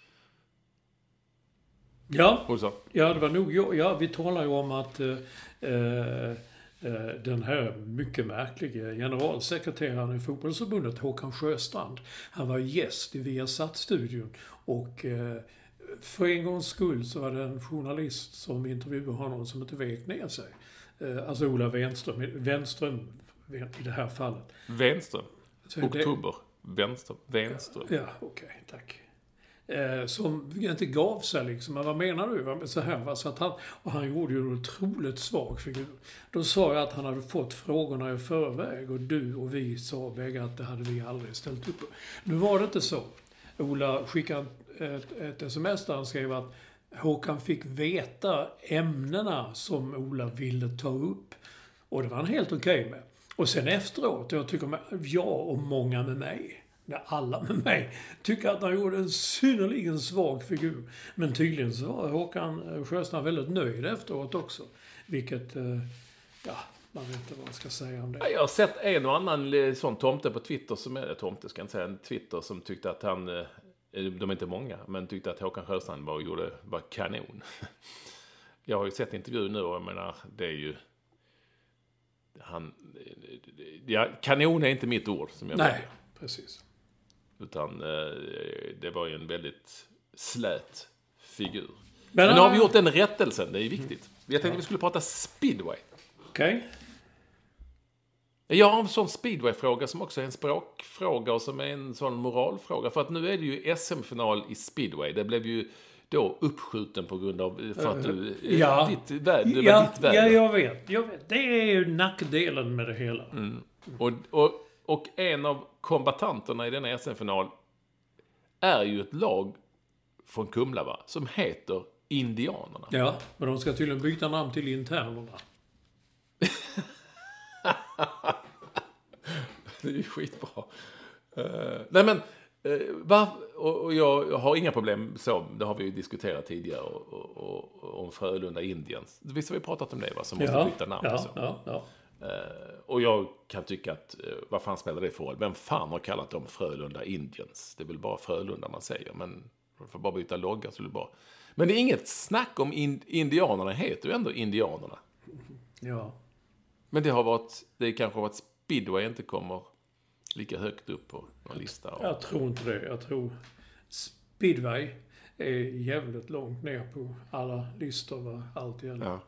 S5: Ja,
S4: Olsson.
S5: ja det var nog, ja, vi talar ju om att eh, eh, den här mycket märkliga generalsekreteraren i fotbollsförbundet, Håkan Sjöstrand, han var gäst i Viasat-studion och eh, för en gångs skull så var det en journalist som intervjuade honom som inte vek ner sig. Eh, alltså Ola Wenström, Wenström i det här fallet.
S4: Wenström?
S5: Så
S4: Oktober? Det... Wenström? Wenström?
S5: Ja, okej, okay, tack. Eh, som inte gav sig liksom. Men vad menar du? Så här, va? Så att han, och han gjorde ju en otroligt svag figur. Då sa jag att han hade fått frågorna i förväg och du och vi sa bägge att det hade vi aldrig ställt upp på. Nu var det inte så. Ola skickade ett, ett sms där han skrev att Håkan fick veta ämnena som Ola ville ta upp. Och det var han helt okej okay med. Och sen efteråt, jag tycker jag och många med mig, alla med mig, tycker att han gjorde en synnerligen svag figur. Men tydligen så var Håkan Sjöstrand väldigt nöjd efteråt också. Vilket, ja, man vet inte vad man ska säga om det.
S4: Jag har sett en och annan sån tomte på Twitter som är, tomte ska jag inte säga, en Twitter som tyckte att han, de är inte många, men tyckte att Håkan Sjöstrand var, gjorde, var kanon. Jag har ju sett intervjun nu och jag menar, det är ju han, ja, kanon är inte mitt ord som jag
S5: Nej,
S4: väljer.
S5: Precis.
S4: Utan eh, det var ju en väldigt slät figur.
S5: Men,
S4: Men nu har vi gjort den rättelsen, det är viktigt. Jag tänkte ja. vi skulle prata speedway.
S5: Okej. Okay.
S4: Jag har en sån speedway-fråga som också är en språkfråga och som är en sån moralfråga. För att nu är det ju S M-final i speedway. Det blev ju då uppskjuten på grund av för att du,
S5: ja.
S4: ditt, vä-
S5: ja,
S4: ditt väder.
S5: Ja, jag vet, jag vet. Det är ju nackdelen med det hela.
S4: Mm. Och, och Och en av kombatanterna i denna S M-final är ju ett lag från Kumla, va? Som heter Indianerna.
S5: Ja, men de ska tydligen byta namn till Internerna.
S4: Det är ju skitbra. Uh, nej men, uh, var, och, och jag, jag har inga problem så, det har vi ju diskuterat tidigare, och, och, och, och om Frölunda Indians. Visst har vi pratat om det, va? Som måste
S5: ja,
S4: byta namn.
S5: Ja,
S4: så.
S5: ja, ja.
S4: Uh, och jag kan tycka att, uh, vad fan spelar det för roll? Vem fan har kallat dem Frölunda Indians? Det är väl bara Frölunda man säger, men man får bara byta logga så det är bra. Men det är inget snack om in, indianerna, heter ju ändå Indianerna.
S5: Ja.
S4: Men det har varit, det kanske varit Speedway inte kommer lika högt upp på någon lista.
S5: Jag tror inte det. Jag tror Speedway är jävligt långt ner på alla listor, vad allt gäller.
S4: Ja.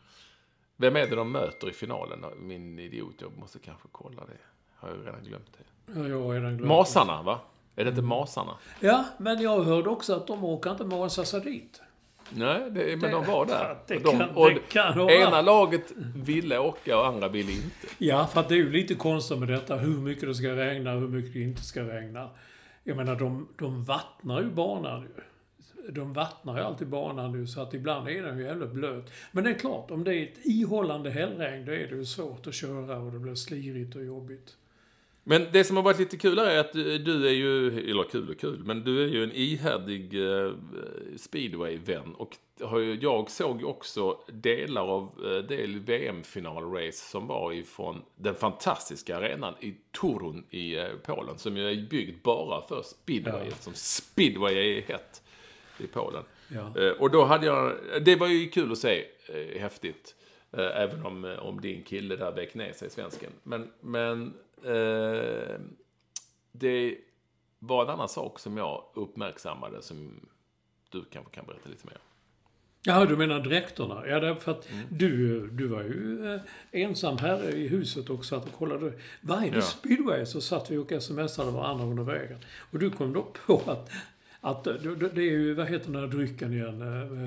S4: Vem är det de möter i finalen? Min idiot, jag måste kanske kolla det. Har jag redan glömt det.
S5: Ja, jag har redan glömt
S4: Masarna, va? Är det inte Masarna?
S5: Ja, men jag hörde också att de åker inte masa sig dit.
S4: Nej, det, men det, de var där.
S5: Det
S4: de,
S5: kan,
S4: och
S5: det kan vara.
S4: ena laget ville åka och andra ville inte.
S5: Ja, för att det är ju lite konstigt med detta. Hur mycket det ska regna, hur mycket det inte ska regna. Jag menar, de, de vattnar ju banan ju. De vattnar ju alltid banan nu, så att ibland är den ju jävligt blöt. Men det är klart, om det är ett ihållande hällregn, då är det ju svårt att köra och det blir slirigt och jobbigt.
S4: Men det som har varit lite kul är att du är ju, eller kul och kul, men du är ju en ihärdig uh, speedway-vän. Och har ju, jag såg ju också delar av uh, del V M-finalrace som var ifrån den fantastiska arenan i Torun i uh, Polen, som ju är byggd bara för speedway,
S5: Ja.
S4: som speedway är hett i Polen.
S5: Ja.
S4: Uh, och då hade jag, det var ju kul att se, uh, häftigt. Uh, även om, uh, om din kille där väck ner sig i svensken. Men, men Uh, det var en annan sak som jag uppmärksammade som du kanske kan berätta lite mer.
S5: Ja, du menar dräkterna. Ja, därför att
S4: Mm.
S5: du, du var ju eh, ensam här i huset och satt och kollade. Vad är det
S4: Ja.
S5: speedway? Så satt vi och smsade varandra under vägen. Och du kom då på att, att det, det är ju, vad heter den här drycken igen?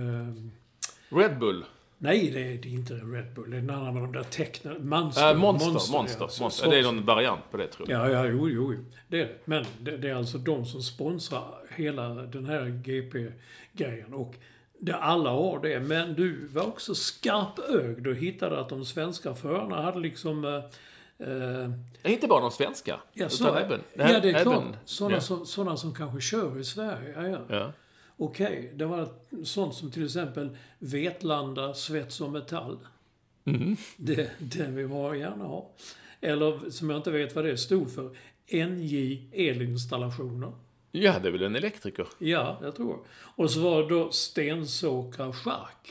S5: Eh,
S4: Red Bull.
S5: nej, det är, det är inte Red Bull. Det är en annan med de där tecknen. Monster.
S4: Äh, monster, monster,
S5: ja.
S4: monster,
S5: Så-
S4: monster.
S5: så-
S4: Det är någon variant på det, tror jag.
S5: Ja, ja, jo, jo, jo. Det är det. Men det, det är alltså de som sponsrar hela den här G P-grejen. Och det alla har det. Men du var också skarpögd och hittade att de svenska förarna hade liksom... Eh, eh,
S4: Inte bara de svenska.
S5: ja, så,
S4: utan även,
S5: ja, det är
S4: även,
S5: klart. Sådana,
S4: ja.
S5: som, sådana som kanske kör i Sverige. Ja, ja.
S4: Ja.
S5: Okej, det var sånt som till exempel Vetlanda, Svets och Metall.
S4: Mm.
S5: Det, det vill man gärna ha. Eller, som jag inte vet vad det stod för, N J elinstallationer.
S4: ja, det är väl en elektriker.
S5: Ja, jag tror. Och så var det då Stensåkra Chark.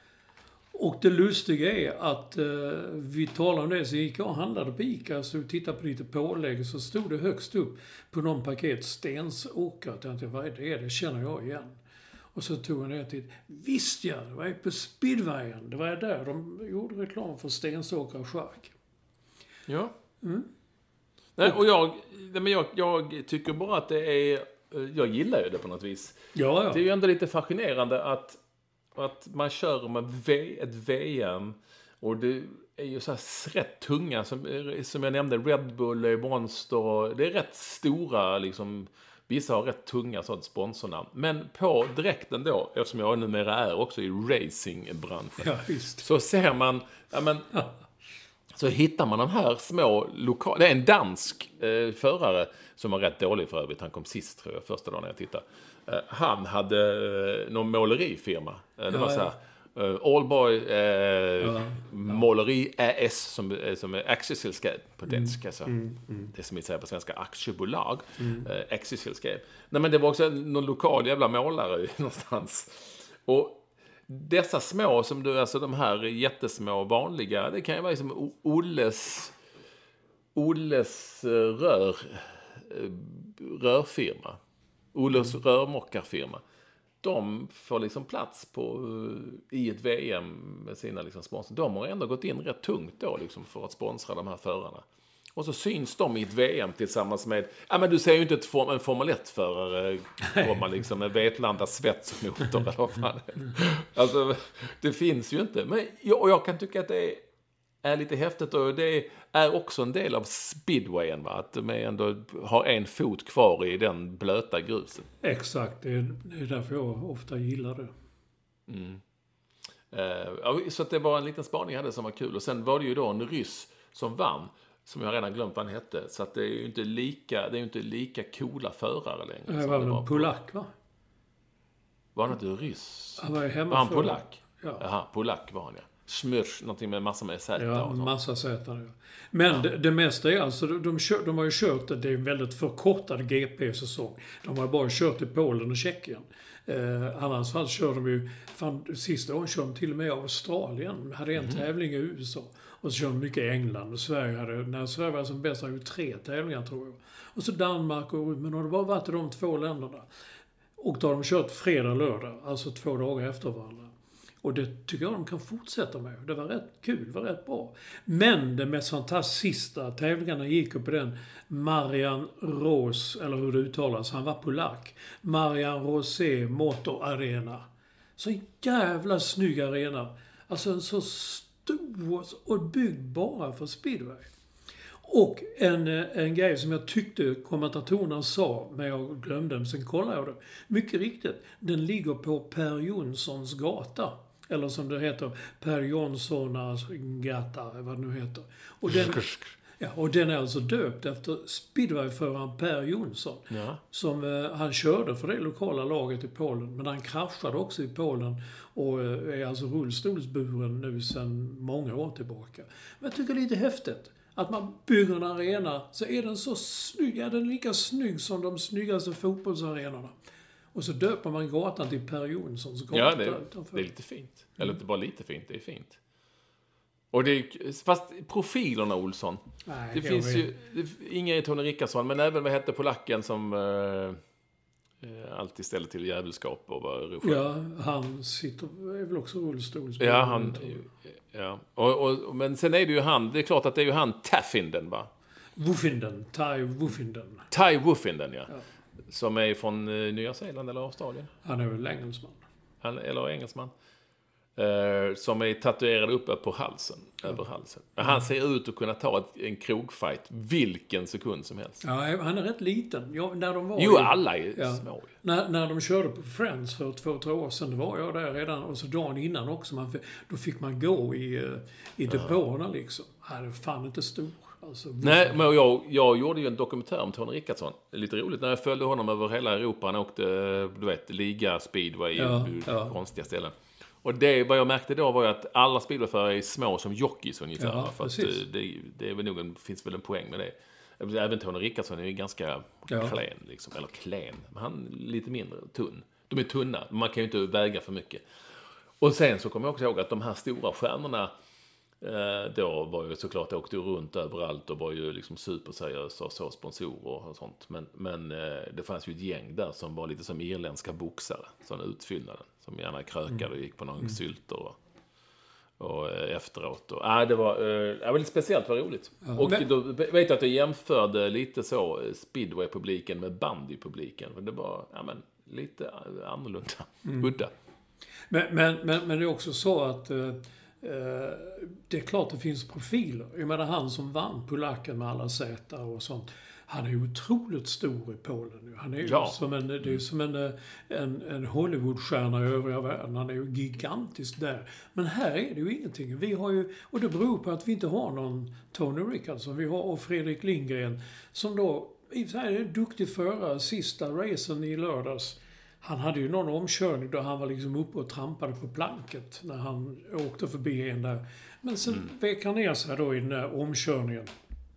S5: Och det lustiga är att eh, vi talade om det, så gick jag och handlade på Ica, så tittade på lite pålägg, så stod det högst upp på någon paket Stensåkra. Jag tänkte, vad är det? Det känner jag igen. Och så tog jag ner till, visst ja, det var ju på Speedwayen. Det var ju där de gjorde reklam för Stensåkra Chark.
S4: Ja. Mm. Nej, och jag, nej, men jag, jag tycker bara att det är, jag gillar ju det på något vis.
S5: Ja, ja.
S4: Det är ju ändå lite fascinerande att, att man kör med v, ett V M och det är ju så här rätt tunga, som, som jag nämnde, Red Bull, Monster, det är rätt stora liksom, vissa har rätt tunga sådant sponsornamn. Men på dräkten då, eftersom jag numera är också i racingbranschen,
S5: Ja, visst.
S4: så ser man, ja men, så hittar man de här små lokala... Det är en dansk eh, förare som var rätt dålig för övrigt. Han kom sist, tror jag, första dagen jag tittade. Eh, han hade eh, någon målerifirma. Eh, det
S5: Ja,
S4: var så här... Uh, Allboy uh, ja, Måleri A S som, uh, som är aktieselskab på danska. Mm, så. Mm, mm. Det som vi säger på svenska, aktiebolag. Mm. Uh, aktieselskab. Nej, men det var också någon lokal jävla målare någonstans. Och dessa små som du, alltså de här jättesmå vanliga, det kan ju vara liksom Olles Olles rör rörfirma. Olles mm. rörmockarfirma. De får liksom plats på, i ett V M med sina liksom sponsor. De har ändå gått in rätt tungt då liksom för att sponsra de här förarna. Och så syns de i ett V M tillsammans med... Ja, men du ser ju inte ett form, en Formel ett-förare komma liksom med Vetlanda svetsmotor eller vad fan. Alltså, det finns ju inte. Men jag, och jag kan tycka att det är är lite häftigt och det är också en del av speedwayen, va? Att de ändå har en fot kvar i den blöta grusen.
S5: Exakt, det är, det är därför jag ofta gillar det.
S4: Mm. Uh, så att det var en liten spaning jag hade som var kul. Och sen var det ju då en ryss som vann, som jag redan glömt vad han hette. Så att det är ju inte lika, det är ju inte lika coola förare längre.
S5: Det var väl en polack, va?
S4: Var han inte ryss?
S5: Han var ju hemma
S4: var han
S5: för...
S4: polack?
S5: Ja.
S4: Jaha, polack var han, ja. Smörs, någonting med massa med sätta.
S5: Ja,
S4: och
S5: massa sätta. Ja. Men ja. det, det mesta är alltså, de, de, kör, de har ju kört, det är en väldigt förkortad G P-säsong. De har bara kört i Polen och Tjeckien. Eh, annars fall kör de ju, fan, sista åren kör de till och med Australien. Hade en mm. tävling i U S A. Och så kör de mycket i England. Och Sverige hade, när Sverige var som bäst, hade ju tre tävlingar tror jag. Och så Danmark och men har det bara varit i de två länderna. Och då har de kört fredag och lördag, alltså två dagar efter varandra. Och det tycker jag de kan fortsätta med. Det var rätt kul, det var rätt bra. Men det mest fantastiska tävlingarna gick på den Marian Ros, eller hur det uttalas, han var polack. Marian Rosé Motor Arena. Så en jävla snygg arena. Alltså en så stor och byggd bara för speedway. Och en, en grej som jag tyckte kommentatorerna sa, men jag glömde den, sen kollade jag det. Mycket riktigt, den ligger på Per Jonssons gata. Eller som det heter, Per Jonssons gata, vad det nu heter. Och den, ja, och den är alltså döpt efter speedwayföraren Per Jonsson. Ja. Som eh, han körde för det lokala laget i Polen. Men han kraschade också i Polen och eh, är alltså rullstolsburen nu sedan många år tillbaka. Men jag tycker det är lite häftigt. Att man bygger en arena så är den så snygg. Ja, den är lika snygg som de snyggaste fotbollsarenorna. Och så döper man gatan till Per Jonssons gata.
S4: Ja, det är, det är lite fint. Eller inte bara lite fint, det är fint. Och det är, fast profilerna, Olsson. Nej, det finns vet. ju, det, ingen är Tony Rickardsson, men även vad hette polacken som uh, uh, alltid ställer till jävelskap och var ruschad.
S5: Ja, han sitter, är väl också rullstol.
S4: Ja, han, ja. Och, och, men sen är det ju han, det är klart att det är ju han Taffinden, va?
S5: Woffinden, Ty Woffinden.
S4: Ty Woffinden, ja. ja. Som är från uh, Nya Zeeland eller Australien.
S5: Han är väl engelsman.
S4: Han, eller engelsman. Uh, som är tatuerad uppe på halsen. Ja. Över halsen. Mm. Han ser ut att kunna ta ett, en krogfight vilken sekund som helst.
S5: Ja, han är rätt liten. Ja, när de var
S4: jo,
S5: ju,
S4: alla är
S5: ja,
S4: små.
S5: När, när de körde på Friends för två, tre år sedan, då var jag där redan. Och så dagen innan också. Man, då fick man gå i, i depåerna liksom. Han är fan inte stor. Alltså,
S4: nej, men jag, jag gjorde ju en dokumentär om Tony Rickardsson. Lite roligt när jag följde honom över hela Europa. Han åkte, du vet, liga, speedway, ja, ja. konstiga ställen. Och det, vad jag märkte då var ju att alla speedwayförare är små som jockeys ungefär. Ja, för att det, det är väl nog en, finns väl en poäng med det. Även Tony Rickardsson är ju ganska ja. klen, liksom. Eller klen. Men han är lite mindre, tunn. De är tunna, man kan ju inte väga för mycket. Och sen så kommer jag också ihåg att de här stora stjärnorna då var ju såklart åkte runt överallt och var ju liksom superseriösa och så sponsorer och sånt. Men, men det fanns ju ett gäng där som var lite som irländska boxare, sån utfyllnaden, som gärna krökade och gick på någon mm. sylter och, och efteråt. Och, äh, det var äh, väldigt speciellt, var roligt. Ja, och men... då vet jag att jag jämförde lite så speedway-publiken med bandy-publiken. För det var ja, men, lite annorlunda, mm. udda.
S5: Men, men, men, men det är också så att uh... det är klart det finns profiler. Jag menar han som vann polacken med alla sätar och sånt. Han är ju otroligt stor i Polen nu. Han är ju ja. som en, det är som en, en, en Hollywoodstjärna i övriga världen. Han är ju gigantisk där. Men här är det ju ingenting. Vi har ju, och det beror på att vi inte har någon Tony Rickardsson. Vi har och Fredrik Lindgren som då i och för sig är en duktig förare. Sista racen i lördags. Han hade ju någon omkörning då han var liksom uppe och trampade på planket när han åkte förbi en där. Men sen mm. vek han ner sig då i den där omkörningen.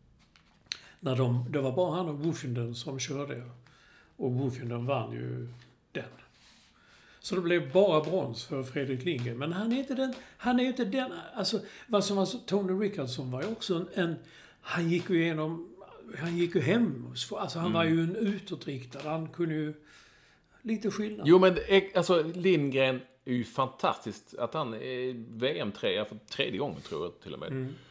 S5: När de, det var bara han och Woffinden som körde. Och Woffinden vann ju den. Så det blev bara brons för Fredrik Lindgren. Men han är inte den, han är inte den, alltså vad som var så, Tony Rickardsson var ju också en, en han gick ju igenom, han gick ju hem. Alltså han mm. var ju en utåtriktad, han kunde ju lite skillnad.
S4: Jo, men alltså Lindgren är ju fantastiskt att han är V M-trea för tredje gången tror jag till och med. Mm.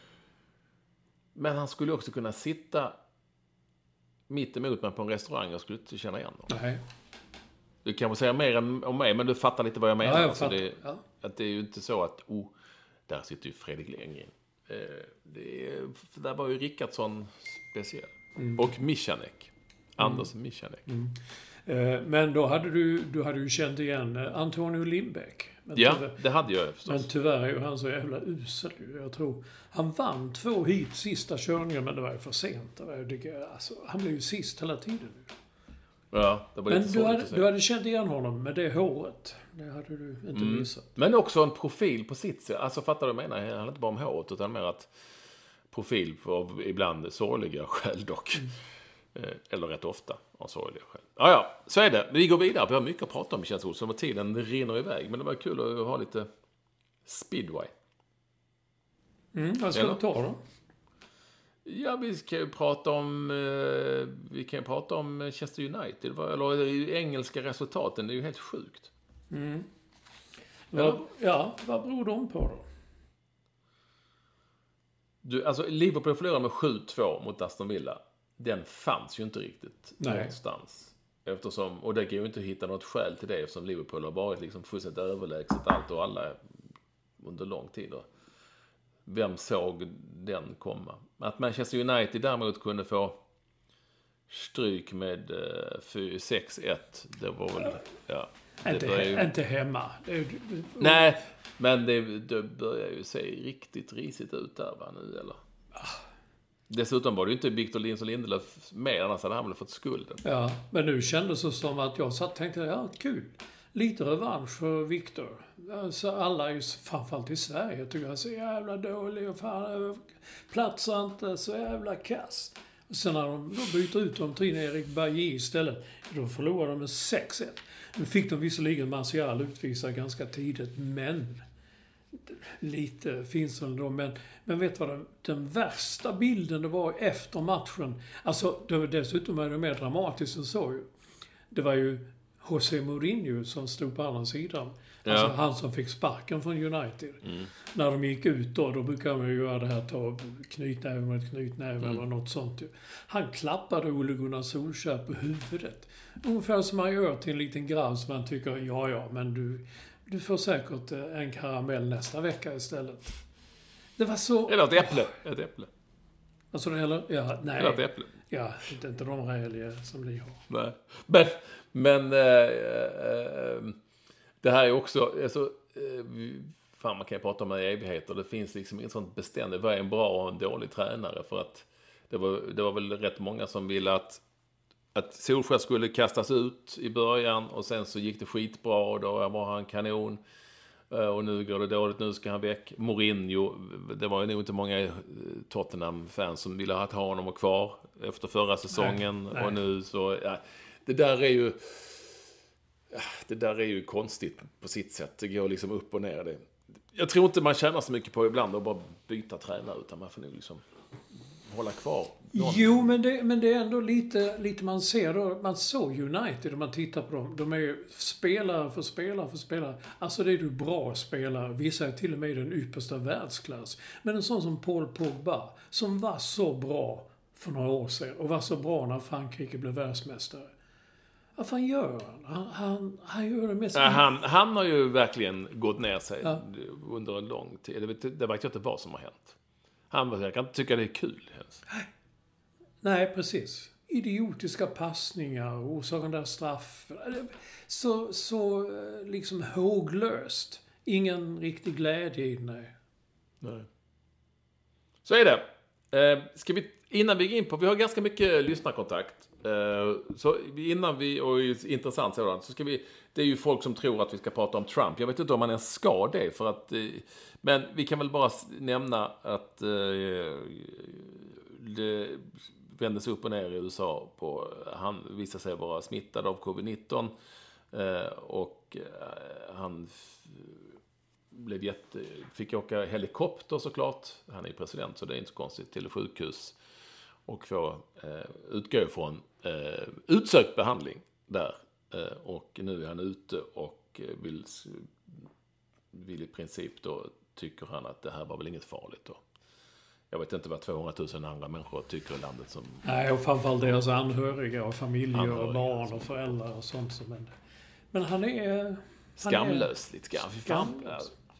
S4: Men han skulle också kunna sitta mitt emot mig på en restaurang och skulle inte känna igen honom.
S5: Nej.
S4: Du kan väl säga mer än om mig, men du fattar lite vad jag menar.
S5: Ja, jag
S4: alltså
S5: fattar.
S4: det,
S5: ja.
S4: Att det är ju inte så att, oh, där sitter ju Fredrik Lindgren. Eh, det, där var ju Rickardsson speciell. Mm. Och Michanek. Anders mm. Michanek.
S5: Mm. Eh, men då hade du, du hade ju känt igen Antonio Lindbäck. Men
S4: ja,
S5: tyvärr,
S4: det hade jag förstås.
S5: Men tyvärr är ju han så jävla usel. Jag tror han vann två hit sista körningen, men det var ju för sent. Det var ju, alltså, han blev ju sist hela tiden.
S4: Ja, det var
S5: men
S4: lite
S5: du hade,
S4: att
S5: du hade känt igen honom med det håret. Det hade du inte mm. missat.
S4: Men också en profil på sitt sätt. Alltså fattar du vad jag menar? Det handlar inte bara om håret, utan mer att profil av ibland sorgliga skäl dock. Mm. Eller rätt ofta av sorgliga skäl. Ja, ja, så är det. Vi går vidare. Vi har mycket att prata om, känns det som. Tiden rinner iväg. Men det var kul att ha lite speedway.
S5: Mm, vad ska du ta då?
S4: Ja, vi kan ju prata om eh, vi kan ju prata om Manchester United. Eller engelska resultaten, det är ju helt sjukt.
S5: Mm. Ja, ja, vad beror de på då?
S4: Du, alltså, Liverpool förlorade med sju två mot Aston Villa. Den fanns ju inte riktigt Nej. någonstans. Eftersom, och det går ju inte att hitta något skäl till det, eftersom Liverpool har varit liksom fullständigt överlägset allt och alla under lång tid. Då. Vem såg den komma? Att Manchester United däremot kunde få stryk med eh, sex ett, det var väl... Ja, det
S5: inte,
S4: var ju...
S5: inte hemma. Det...
S4: Nej, men det, det börjar ju se riktigt risigt ut där, va, nu, eller? Dessutom var det ju inte Victor Linus och Lindelöf med, annars hade han väl fått skulden.
S5: Ja, men nu kändes det som att jag satt och tänkte, ja, kul. Lite revansch för Victor. Alltså, alla är ju, framförallt i Sverige, tycker jag är så jävla dålig och fan, platsar inte, så jävla kass. Och sen när de då byter ut dem till Erik Bajé istället, då förlorade de med sex ett. Nu fick de visserligen Martial utvisa ganska tidigt, men... lite finns det då, men, men vet vad den, den värsta bilden det var efter matchen, alltså det var dessutom är det mer dramatiskt än så ju. Det var ju José Mourinho som stod på andra sidan, ja. Alltså han som fick sparken från United. Mm. När de gick ut då, då brukar man ju göra det här, ta knytnäven med knytnäven mm. eller något sånt ju. Han klappade Ole Gunnar Solskjær på huvudet, ungefär som man gör till en liten grabb som man tycker, ja ja, men du Du får säkert en karamell nästa vecka istället. Det var så...
S4: Eller ett äpple. Ett äpple.
S5: Alltså det eller? Ja, nej.
S4: Eller ett äpple.
S5: Ja, det är inte de räliga som ni har.
S4: Nej. Men, men äh, äh, det här är också... Alltså, äh, fan, man kan ju prata om evigheter. Det finns liksom inget sånt bestämt. Vad är en bra och en dålig tränare? För att det var, det var väl rätt många som ville att att Solskjær skulle kastas ut i början och sen så gick det skitbra och då var han kanon och nu går det dåligt, nu ska han väck. Mourinho, det var ju nog inte många Tottenham-fans som ville ha honom kvar efter förra säsongen. Nej, nej. Och nu så, ja, det där är ju det där är ju konstigt på sitt sätt. Det går liksom upp och ner. Det. Jag tror inte man tjänar så mycket på ibland att bara byta tränare, utan man får nog liksom hålla kvar någon.
S5: Jo, men det, men det är ändå lite, lite man ser då, man såg United om man tittar på dem. De är ju spelare för spelare för spelare. Alltså det är ju bra spelare. Vissa är till och med den yppersta världsklass. Men en sån som Paul Pogba, som var så bra för några år sedan och var så bra när Frankrike blev världsmästare. Vad fan gör han? Han, han, han gör det mest...
S4: Ja, han, han har ju verkligen gått ner sig ja. under en lång tid. Det, det vet jag inte vad som har hänt. Han, jag kan inte tycka det är kul.
S5: Nej. Nej, precis. Idiotiska passningar och sådana där straff. Så, så liksom håglöst. Ingen riktig glädje i det.
S4: Nej. Så är det. Eh, ska vi, innan vi går in på, vi har ganska mycket lyssnarkontakt. Eh, så innan vi, och intressant sådant, så ska vi, det är ju folk som tror att vi ska prata om Trump. Jag vet inte om man ens ska det, för att, eh, men vi kan väl bara nämna att eh, det vändes upp och ner i U S A på, han visade sig vara smittad av covid nitton eh, och eh, han blev jätte, fick åka helikopter såklart, han är president så det är inte så konstigt, till sjukhus och få eh, utgå från eh, utsökt behandling där eh, och nu är han ute och vill, vill i princip då tycker han att det här var väl inget farligt då. Jag vet inte vad tvåhundratusen andra människor tycker i landet som...
S5: Nej, och framförallt deras anhöriga och familjer anhöriga, och barn och föräldrar och sånt som händer. Men han är...
S4: Skamlös lite grann.
S5: Skamlös.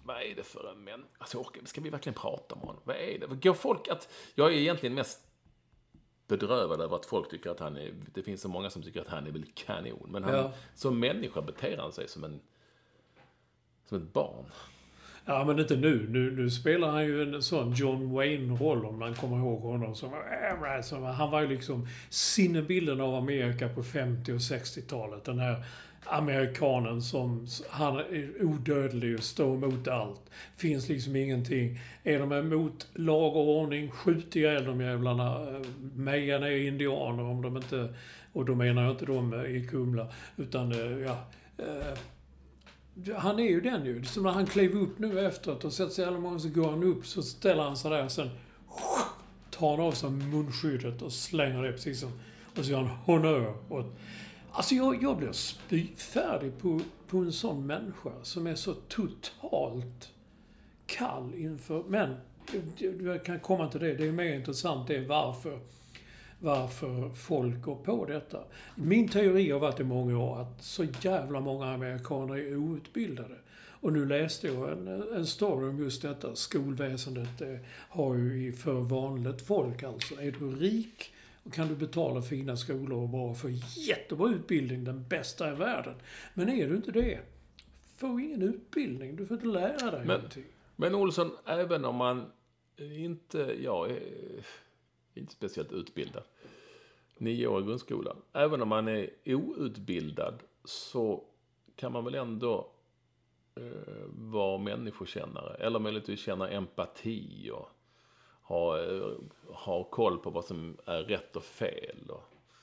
S4: vad är det för en män? Alltså, ska vi verkligen prata om honom? Vad är det? Går folk att... Jag är egentligen mest bedrövad över att folk tycker att han är... Det finns så många som tycker att han är väl kanon. Men han, ja. som människa beter han sig som en... Som ett barn.
S5: Ja, men inte nu. nu. Nu spelar han ju en sån John Wayne-roll, om man kommer ihåg honom. Som, som, han var ju liksom sinnebilden av Amerika på femtio- och sextiotalet. Den här amerikanen som, han är odödlig och står emot allt. Finns liksom ingenting. Är de emot lag och ordning, skjut ihjäl de jävlarna. Mejan är indianer om de inte... Och då menar jag inte de i Kumla. Utan, ja... Han är ju den ju. Som när han klev upp nu efteråt och sett sig alla många, så går han upp, så ställer han sig där, sen tar han av sig munskyddet och slänger det precis som, och så gör han honör. Och, alltså jag, jag blir spyfärdig på, på en sån människa som är så totalt kall inför, men jag kan komma till det, det är mer intressant, det är varför varför folk går på detta. Min teori har varit i många år att så jävla många amerikaner är outbildade. Och nu läste jag en, en story om just detta. Skolväsendet eh, har ju för vanligt folk alltså. Är du rik och kan du betala fina skolor och bara få jättebra utbildning, den bästa i världen. Men är du inte det, får ingen utbildning. Du får inte lära dig
S4: men,
S5: någonting.
S4: Men Olsson, även om man inte... Ja, är inte speciellt utbildad. Nio år i grundskolan. Även om man är outbildad så kan man väl ändå eh, vara människokännare. Eller möjligtvis känna empati och ha, eh, ha koll på vad som är rätt och fel. Och,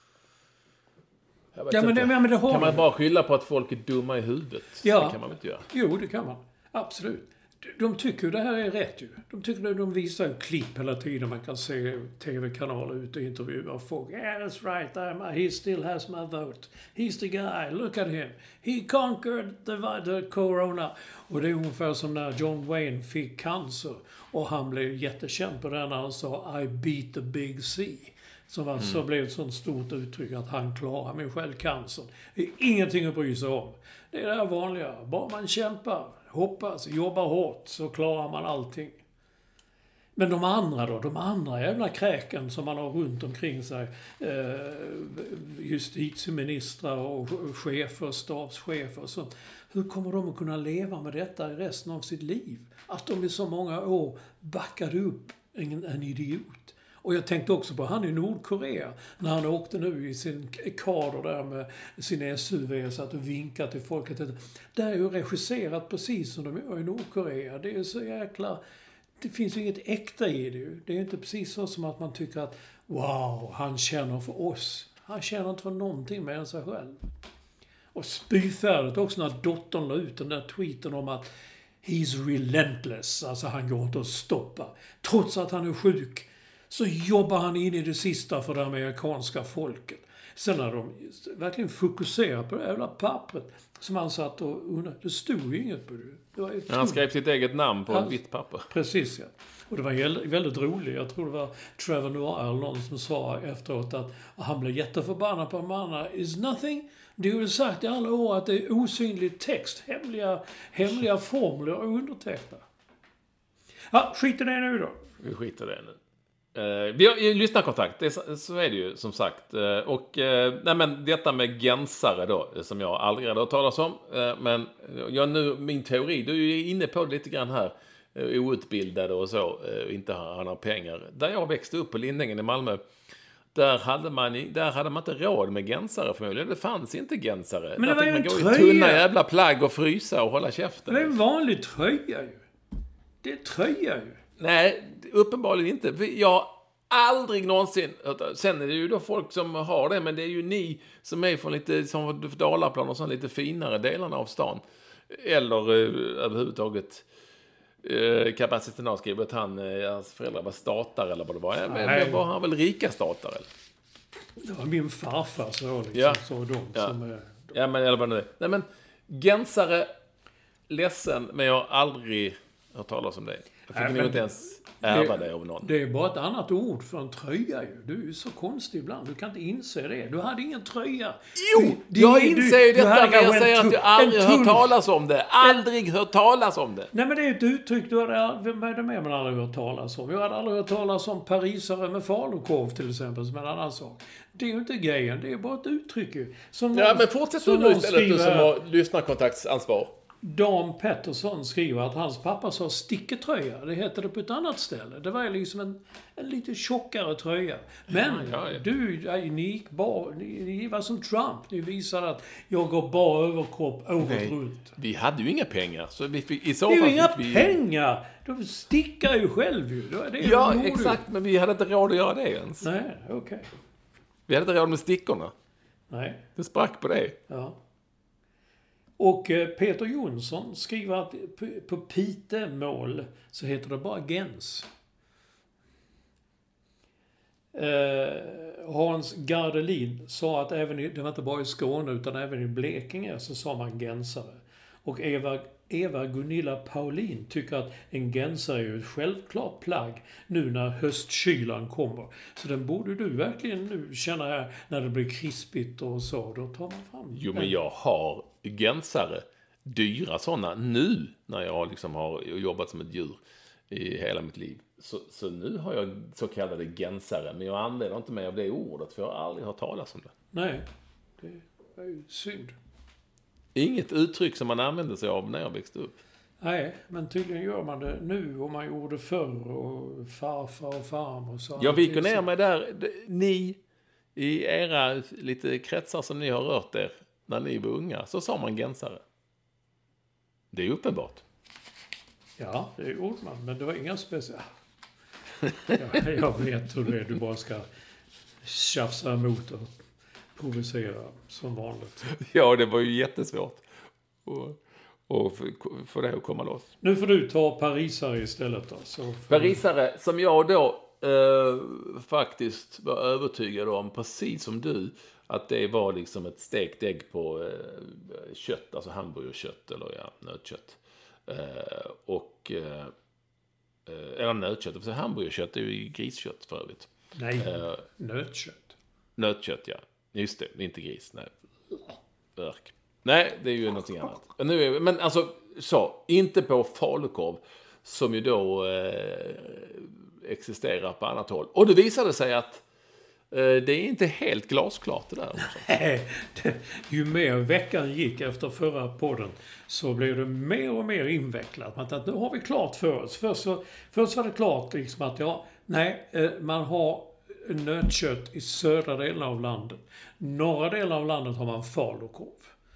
S5: ja, men det, ja, men det har
S4: kan man bara skylla på att folk är dumma i huvudet?
S5: Ja.
S4: Det kan man väl inte göra?
S5: Jo, det kan man. Absolut. De tycker ju det här är rätt ju. De tycker att de visar klipp hela tiden. Man kan se tv-kanaler ute och intervjuer folk. Yeah, that's right. I'm, he still has my vote. He's the guy. Look at him. He conquered the, the corona. Och det är ungefär som när John Wayne fick cancer. Och han blev jättekänd på den när han sa I beat the big C. Som alltså mm. blev ett sånt stort uttryck att han klarar mig själv cancern. Det är ingenting att bry sig om. Det är det här vanliga. Bara man kämpar, hoppas, jobbar hårt så klarar man allting. Men de andra då, de andra jävla kräken som man har runt omkring sig, eh, justitieministrar och chefer, stabschefer, så hur kommer de att kunna leva med detta i resten av sitt liv? Att de i så många år backade upp en, en idiot. Och jag tänkte också på han i Nordkorea, när han åkte nu i sin kader där med sin S U V och satt och vinkade till folket. Det är ju regisserat precis som de gör i Nordkorea. Det är så jäkla... Det finns ju inget äkta i det. Det är inte precis så som att man tycker att wow, han känner för oss. Han känner inte för någonting mer än sig själv. Och spyfärdigt också när dottern la ut den där tweeten om att he's relentless. Alltså han går inte att stoppa. Trots att han är sjuk så jobbar han in i det sista för det amerikanska folket. Sen när de verkligen fokuserar på det jävla pappret som han satt och undrade. Det stod ju inget på det. Det var ett
S4: han skrev sitt eget namn på ett vitt papper.
S5: Precis, ja. Och det var väldigt roligt. Jag tror det var Trevor Noah eller någon som sa efteråt att han blev jätteförbannad på manna. Is nothing. Det har ju sagt i alla år att det är osynlig text. Hemliga, hemliga formler och undertecknade. Ja, skit i det nu då.
S4: Vi skiter det nu. Uh, vi har lyssnarkontakt, det är, så är det ju som sagt. Uh, och uh, nej, men detta med gensare då, som jag aldrig hade hört talas om. Uh, men jag nu, min teori, du är ju inne på det lite grann här. Uh, outbildade och så, uh, inte har några pengar. Där jag växte upp på Lindängen i Malmö, där hade man, där hade man inte råd med gensare förmodligen. Det fanns inte gensare.
S5: Men det var ju en
S4: tröja.
S5: Man går
S4: i tunna jävla plagg och frysa och hålla käften.
S5: Det är en vanlig tröja ju. Det är tröja ju.
S4: Nej, uppenbarligen inte. Jag har aldrig någonsin... Sen är det ju då folk som har det, men det är ju ni som är från lite som Dalaplan och sån lite finare delarna av stan. Eller eh, överhuvudtaget eh, kapaciteten skriver att han, eh, hans föräldrar var statare eller vad det var. Men det var han väl rika statare? Eller?
S5: Det var min farfar så liksom,
S4: ja.
S5: så de
S4: ja.
S5: som... Är,
S4: ja, men eller vad det är. Nej, men gensare, ledsen, men jag har aldrig... hört talas om det. Jag fick
S5: Nej,
S4: nog
S5: men
S4: inte ens ärva
S5: det,
S4: det av någon.
S5: Det är bara ett annat ord för en tröja ju. Du är ju så konstig ibland. Du kan inte inse det. Du hade ingen tröja.
S4: Jo,
S5: du,
S4: jag
S5: du,
S4: inser ju
S5: du,
S4: detta,
S5: du
S4: men jag säger att jag aldrig hört
S5: tuff.
S4: talas om det. Aldrig hört talas om det.
S5: Nej, men det är ett uttryck du hade med det med man aldrig hört talas om. Jag hade aldrig hört talas om parisare med falukorv till exempel, som en annan sak. Det är ju inte grejen. Det är bara ett uttryck ju. Som
S4: Ja,
S5: någon,
S4: men fortsätt du nu
S5: någon
S4: istället, du som
S5: skriver-
S4: har lyssnarkontaktsansvar.
S5: Dan Pettersson skriver att hans pappa sa sticketröja. Det hette det på ett annat ställe. Det var liksom en, en lite tjockare tröja. Men
S4: Ja, ja.
S5: du, ni gick bara, ni, ni var som Trump. Ni visade att jag går bara överkropp året
S4: Nej,
S5: runt.
S4: vi hade ju inga pengar. Så vi fick, i så
S5: Det är
S4: fall
S5: ju inga
S4: fick vi...
S5: pengar! Du stickar ju själv ju. Det är det
S4: Ja,
S5: du gjorde.
S4: exakt. Men vi hade inte råd att göra det ens.
S5: Nej, okej.
S4: Vi hade inte råd med stickorna.
S5: Nej,
S4: Det sprack på det.
S5: ja. Och eh, Peter Jonsson skriver att på, på Pitemål så heter det bara gens. Eh, Hans Gardelin sa att även i, det var inte bara i Skåne utan även i Blekinge så sa man gensare. Och Eva, Eva Gunilla Paulin tycker att en gensare är ju ett självklart plagg nu när höstkylan kommer. Så den borde du verkligen nu känna här när det blir krispigt och så. Då tar man fram
S4: Jo, men
S5: den.
S4: jag har gensare. Dyra sådana nu när jag liksom har jobbat som ett djur i hela mitt liv. Så, så nu har jag så kallade gensare. Men jag använder inte mig av det ordet för jag har aldrig hört talas om det.
S5: Nej, det är ju synd.
S4: Inget uttryck som man använde sig av när jag växte upp.
S5: Nej, men tydligen gör man det nu och man gjorde förr och farfar och farmor och så.
S4: Jag viker ner mig där. Ni, i era lite kretsar som ni har rört er när ni var unga, så sa man gensare. Det är uppenbart.
S5: Ja, det gjorde man, men det var inga speciella. Ja, jag vet hur det är, du bara ska tjafsa emot och provocera som vanligt.
S4: Ja, det var ju jättesvårt att få det att komma loss.
S5: Nu får du ta parisare istället då. Så får
S4: Parisare som jag då eh, faktiskt var övertygad om, precis som du, att det var liksom ett stekt ägg på eh, kött, alltså hamburgerkött eller ja, nötkött. Eh, och eh, eller nötkött, för hamburgerkött är ju griskött för övrigt.
S5: Nej,
S4: Eh,
S5: nötkött.
S4: Nötkött, ja. Just det, inte gris, nej. Örk. Nej, det är ju någonting annat. Men, nu är, men alltså, så, inte på falukorv, som ju då eh, existerar på annat håll. Och det visade sig att eh, det är inte helt glasklart det där också.
S5: Nej, det, ju mer veckan gick efter förra podden så blev det mer och mer invecklat. Man tänkte, nu har vi klart för oss. Först, så, först var det klart liksom att ja, nej, eh, man har nötkött i södra delen av landet. Norra delen av landet har man falukorv.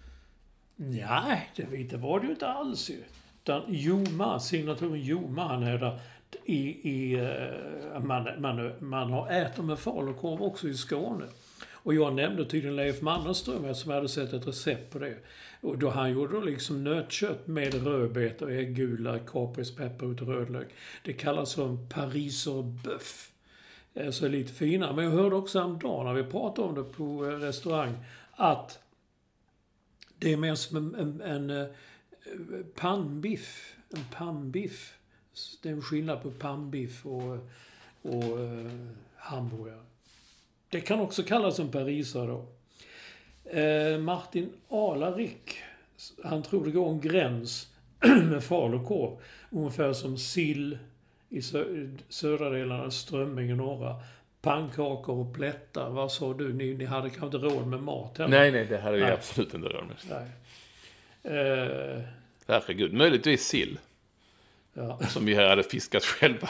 S5: Nej, det, det var det ju inte alls ju. Utan Joma, signaturen Joma, han är där i, i man, man, man har ätit med falukorv också i Skåne. Och jag nämnde tydligen Leif Mannerström som hade sett ett recept på det. Och då han gjorde då liksom nötkött med rödbetor, äggula, kapris, pepparrot och rödlök. Det kallas som pariser bœuf. Så lite finare. Men jag hörde också en dag när vi pratade om det på restaurang att det är mer som en, en, en, en pannbiff. En pannbiff. Det är en skillnad på pannbiff och, och uh, hamburgare. Det kan också kallas en parisare då. Eh, Martin Alarik, han tror det går en gräns med falukorv. Ungefär som sill i sö- södra delarna, strömming i norra. Pannkakor och plättar. Vad sa du? Ni, ni hade kanske inte råd med mat heller?
S4: Nej, nej, det hade vi
S5: Nej.
S4: absolut inte råd med.
S5: Nej. Eh,
S4: Herregud, möjligtvis sill.
S5: ja.
S4: Som vi hade fiskat själva.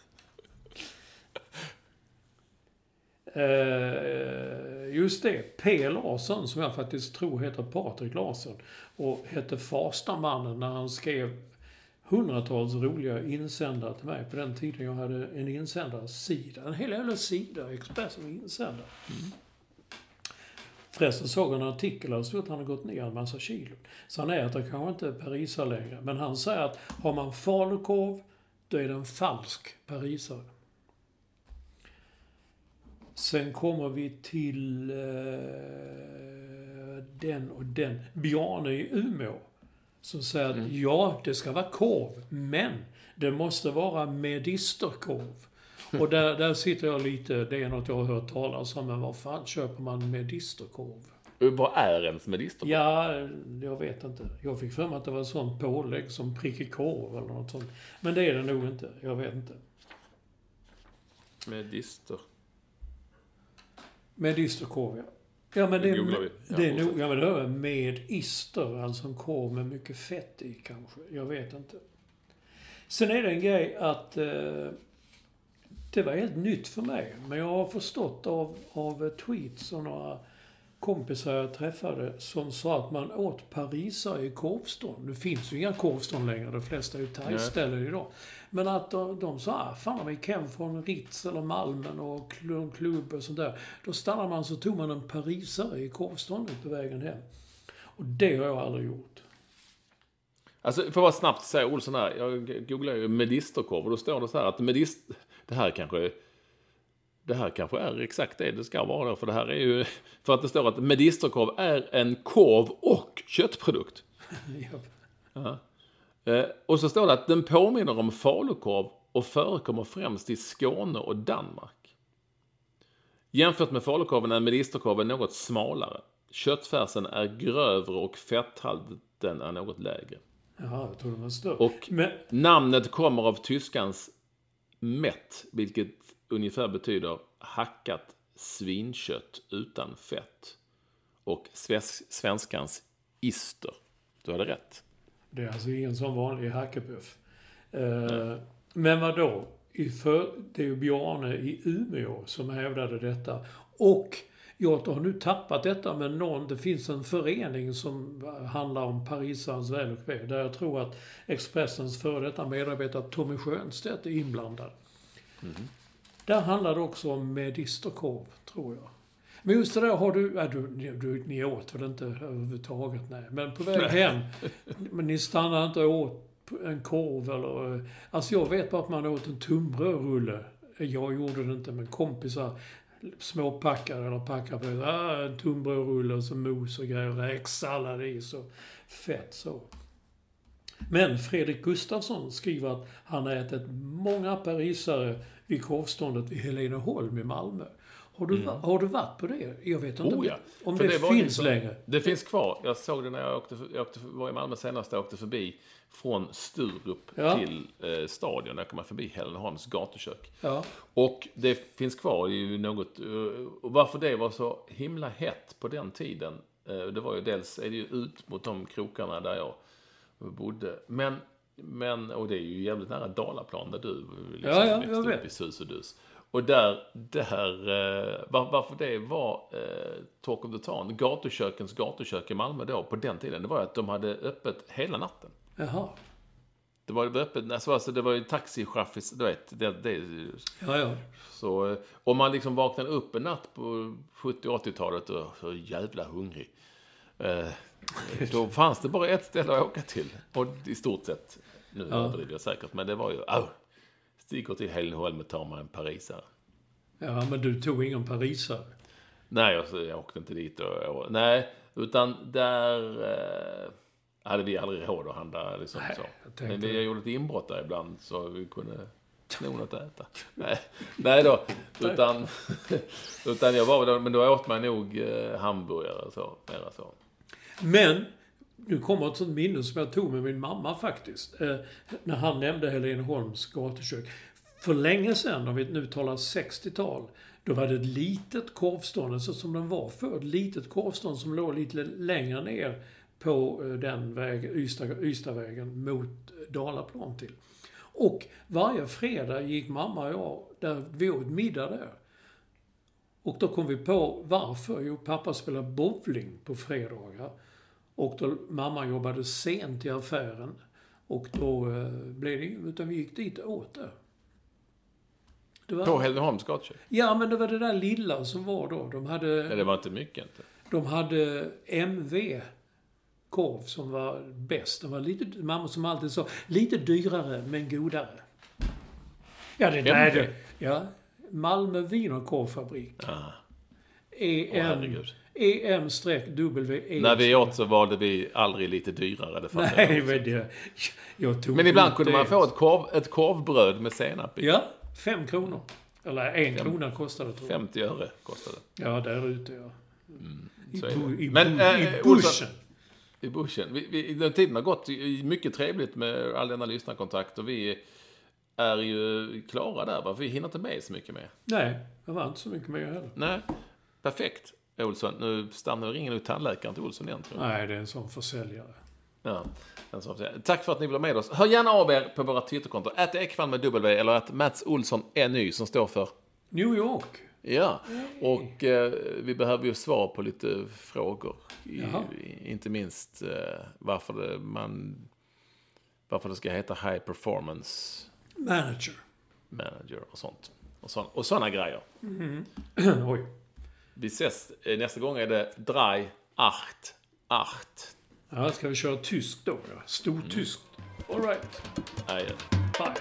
S5: Eh, just det, P. Larsson, som jag faktiskt tror heter Patrik Larsson och hette Farstamannen när han skrev hundratals roliga insändare till mig på den tiden jag hade en insändarsida. En hel jävla sida, Expressen insändare. Mm. Förresten såg han en artikel och så att han har gått ner en massa kilo. Så han äter kanske inte parisare längre. Men han säger att har man falukorv, då är det en falsk parisare. Sen kommer vi till eh, den och den. Bjarne i Umeå som säger att
S4: Mm.
S5: ja, det ska vara korv, men det måste vara medisterkorv. Och där, där sitter jag lite, det är något jag har hört talas om, men vad fan köper man medisterkorv?
S4: Vad är ens medisterkorv?
S5: Ja, jag vet inte. Jag fick för mig att det var en sån pålägg som prickig korv eller något sånt. Men det är det nog inte, jag vet inte.
S4: Medister.
S5: Medisterkorv, ja. Ja, men det,
S4: Det googlar vi. Ja,
S5: det är nog,
S4: fortsätt.
S5: ja, men det är med ister, alltså en korv med mycket fett i kanske. Jag vet inte. Sen är det en grej att eh, det var helt nytt för mig. Men jag har förstått av, av tweets och några kompisar jag träffade som sa att man åt parisare i korvstånd. Nu finns ju inga korvstånd längre, de flesta är ju thai-ställen idag. Men att de, de sa, ah, fan om vi kom från Ritz eller Malmen och klubb och sånt där. Då stannade man så tog man en parisare i korvståndet på vägen hem. Och det har jag aldrig gjort.
S4: Alltså, för att vara snabbt säga Olsson här, jag googlar ju medisterkorv och då står det så här att medist... Det här kanske... Det här kanske är exakt det det ska vara, för det här är ju... För att det står att medisterkorv är en korv och köttprodukt. Ja. Eh, och så står det att den påminner om falukorv och förekommer främst i Skåne och Danmark. Jämfört med falukorven är medisterkorven något smalare. Köttfärsen är grövre och fetthalten är något lägre.
S5: Jaha, jag tror det var större.
S4: Och
S5: Men,
S4: namnet kommer av tyskans met, vilket ungefär betyder hackat svinkött utan fett. Och sves- svenskans ister. Du hade rätt.
S5: det är alltså ingen sån vanlig hackebuff. Eh, men vadå? I för, det är ju Bjarne i Umeå som hävdade detta. Och jag har nu tappat detta med någon. Det finns en förening som handlar om parisarens väl och ve. Där jag tror att Expressens före detta medarbetare Tommy Schönstedt är inblandad. Mm. Där handlar det också om medisterkorv, tror jag. Men just det där har du... Ja, du, du ni åt väl inte överhuvudtaget, nej. Men på väg hem, men ni stannade inte och åt en korv eller... Alltså jag vet bara att man åt en tunnbrödrulle. Jag gjorde det inte, men kompisar småpackade eller packade ah, en tunnbrödrulle och så mos och grejer, räksallad i så fett så. Men Fredrik Gustafsson skriver att han har ätit många parisare vid korvståndet vid Heleneholm i Malmö. Har du, mm. har du varit på det? Jag vet inte
S4: oh, ja.
S5: om
S4: För
S5: det,
S4: det
S5: finns
S4: liksom,
S5: längre.
S4: Det finns kvar. Jag såg det när jag åkte, jag åkte var i Malmö senast. Jag åkte förbi från Sturup ja. till eh, stadion. Där kom man förbi Heleneholms gatukök.
S5: Ja.
S4: Och det finns kvar ju något. Och varför det var så himla hett på den tiden. Eh, det var ju dels är det ju ut mot de krokarna där jag bodde. Men, men och det är ju jävligt nära Dalaplan där du liksom
S5: ja, ja,
S4: växte upp i sus och dus. Och där, där eh, var, varför det var eh, Talk of the Town, gatukökens gatukök i Malmö då, på den tiden, det var att de hade öppet hela natten.
S5: Jaha.
S4: Det var öppet, alltså det var ju taxichaffis, du vet, det, det
S5: ja, ja.
S4: Så om man liksom vaknade upp en natt på sjuttio- och åttiotalet och så jävla hungrig, eh, då fanns det bara ett ställe att åka till. Och i stort sett, nu ja. överdriver jag säkert, men det var ju, oh, stiger till Heleneholm och tar man en parisare.
S5: Ja, men du tog ingen parisare.
S4: Nej, jag, jag åkte inte dit. Och, och, nej, utan där eh, hade vi aldrig råd att handla. Liksom, nej, så. Men vi gjorde ett inbrott där ibland så vi kunde sno något att äta. Nej, nej då. Utan, utan jag var där, men då åt man nog eh, hamburgare och så. Mera så.
S5: Men... Nu kommer ett sånt minne som jag tog med min mamma faktiskt. Eh, när han nämnde Heleneholms gatukök. För länge sedan, om vi nu talar sextiotal, då var det ett litet korvstånd, så som den var för. Ett litet korvstånd som låg lite längre ner på den väg, Ystad, Ystadvägen mot Dalaplan till. Och varje fredag gick mamma och jag, där vi åt middag där. Och då kom vi på varför. Jo, pappa spelade bowling på fredagar. Och då mamma jobbade sent i affären. Och då eh, blev det inget, utan vi gick dit och åt det. det var,
S4: på Heleneholms gatukök?
S5: Ja, men det var det där lilla som var då. De hade...
S4: Ja, det var inte mycket inte.
S5: De hade M V-korv som var bäst. De var lite, mamma som alltid sa, lite dyrare men godare. Ja, det där det. Ja, Malmö Wiener korvfabrik.
S4: Ah.
S5: Är
S4: Åh,
S5: en...
S4: herregud.
S5: E M W E.
S4: När vi åt så valde vi aldrig lite dyrare. Det
S5: Nej, men det... Jag tog
S4: men ibland kunde
S5: det.
S4: man få ett, korv, ett korvbröd med senap i.
S5: Ja, fem kronor. Eller en fem, krona kostade det, tror jag.
S4: femtio öre kostade det.
S5: Ja, där ute, ja.
S4: Mm,
S5: I,
S4: så
S5: bu- i,
S4: men,
S5: bu-
S4: äh,
S5: i buschen.
S4: I buschen. Vi, vi, den tiden har gått mycket trevligt med all denna lyssnarkontakt. Och vi är ju klara där. För vi hinner inte med så mycket mer.
S5: Nej, jag var inte så mycket mer heller.
S4: Nej, perfekt. Olsson, nu stannar och ringer nu tandläkaren till Olsson igen, tror jag.
S5: Nej, det är en sån försäljare.
S4: Ja, en sån försäljare. Tack för att ni blev med oss. Hör gärna av er på våra Twitterkonto. Ät Ekvall med W eller att Mats Olsson är ny som står för
S5: New York.
S4: Ja, och eh, vi behöver ju svar på lite frågor. I, i, inte minst eh, varför, det, man, varför det ska heta High Performance
S5: Manager.
S4: Manager och sånt. Och, så, och såna grejer.
S5: Mm. Oj.
S4: Vi ses eh, nästa gång är det Drei acht acht.
S5: Ja, ska vi köra tysk då? Ja. Stor tysk. All right.
S4: Aj.
S5: Bye.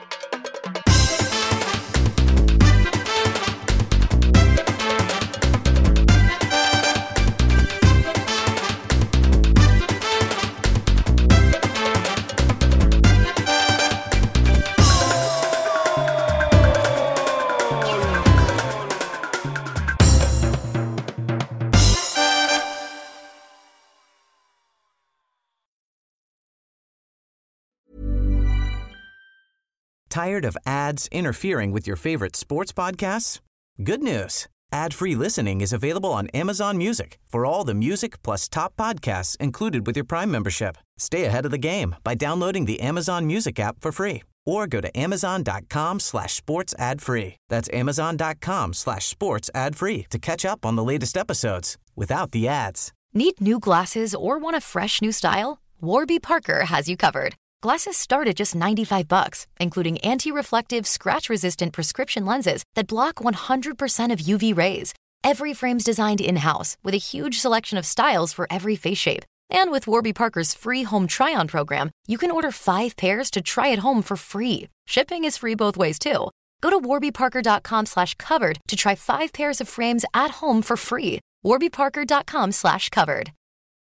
S1: Tired of ads interfering with your favorite sports podcasts? Good news. Ad-free listening is available on Amazon Music for all the music plus top podcasts included with your Prime membership. Stay ahead of the game by downloading the Amazon Music app for free or go to amazon.com slash sports ad free. That's amazon.com slash sports ad free to catch up on the latest episodes without the ads.
S6: Need new glasses or want a fresh new style? Warby Parker has you covered. Glasses start at just ninety-five bucks, including anti-reflective, scratch-resistant prescription lenses that block one hundred percent of U V rays. Every frame's designed in-house with a huge selection of styles for every face shape. And with Warby Parker's free home try-on program, you can order five pairs to try at home for free. Shipping is free both ways, too. Go to warbyparker.com slash covered to try five pairs of frames at home for free. warbyparker.com slash covered.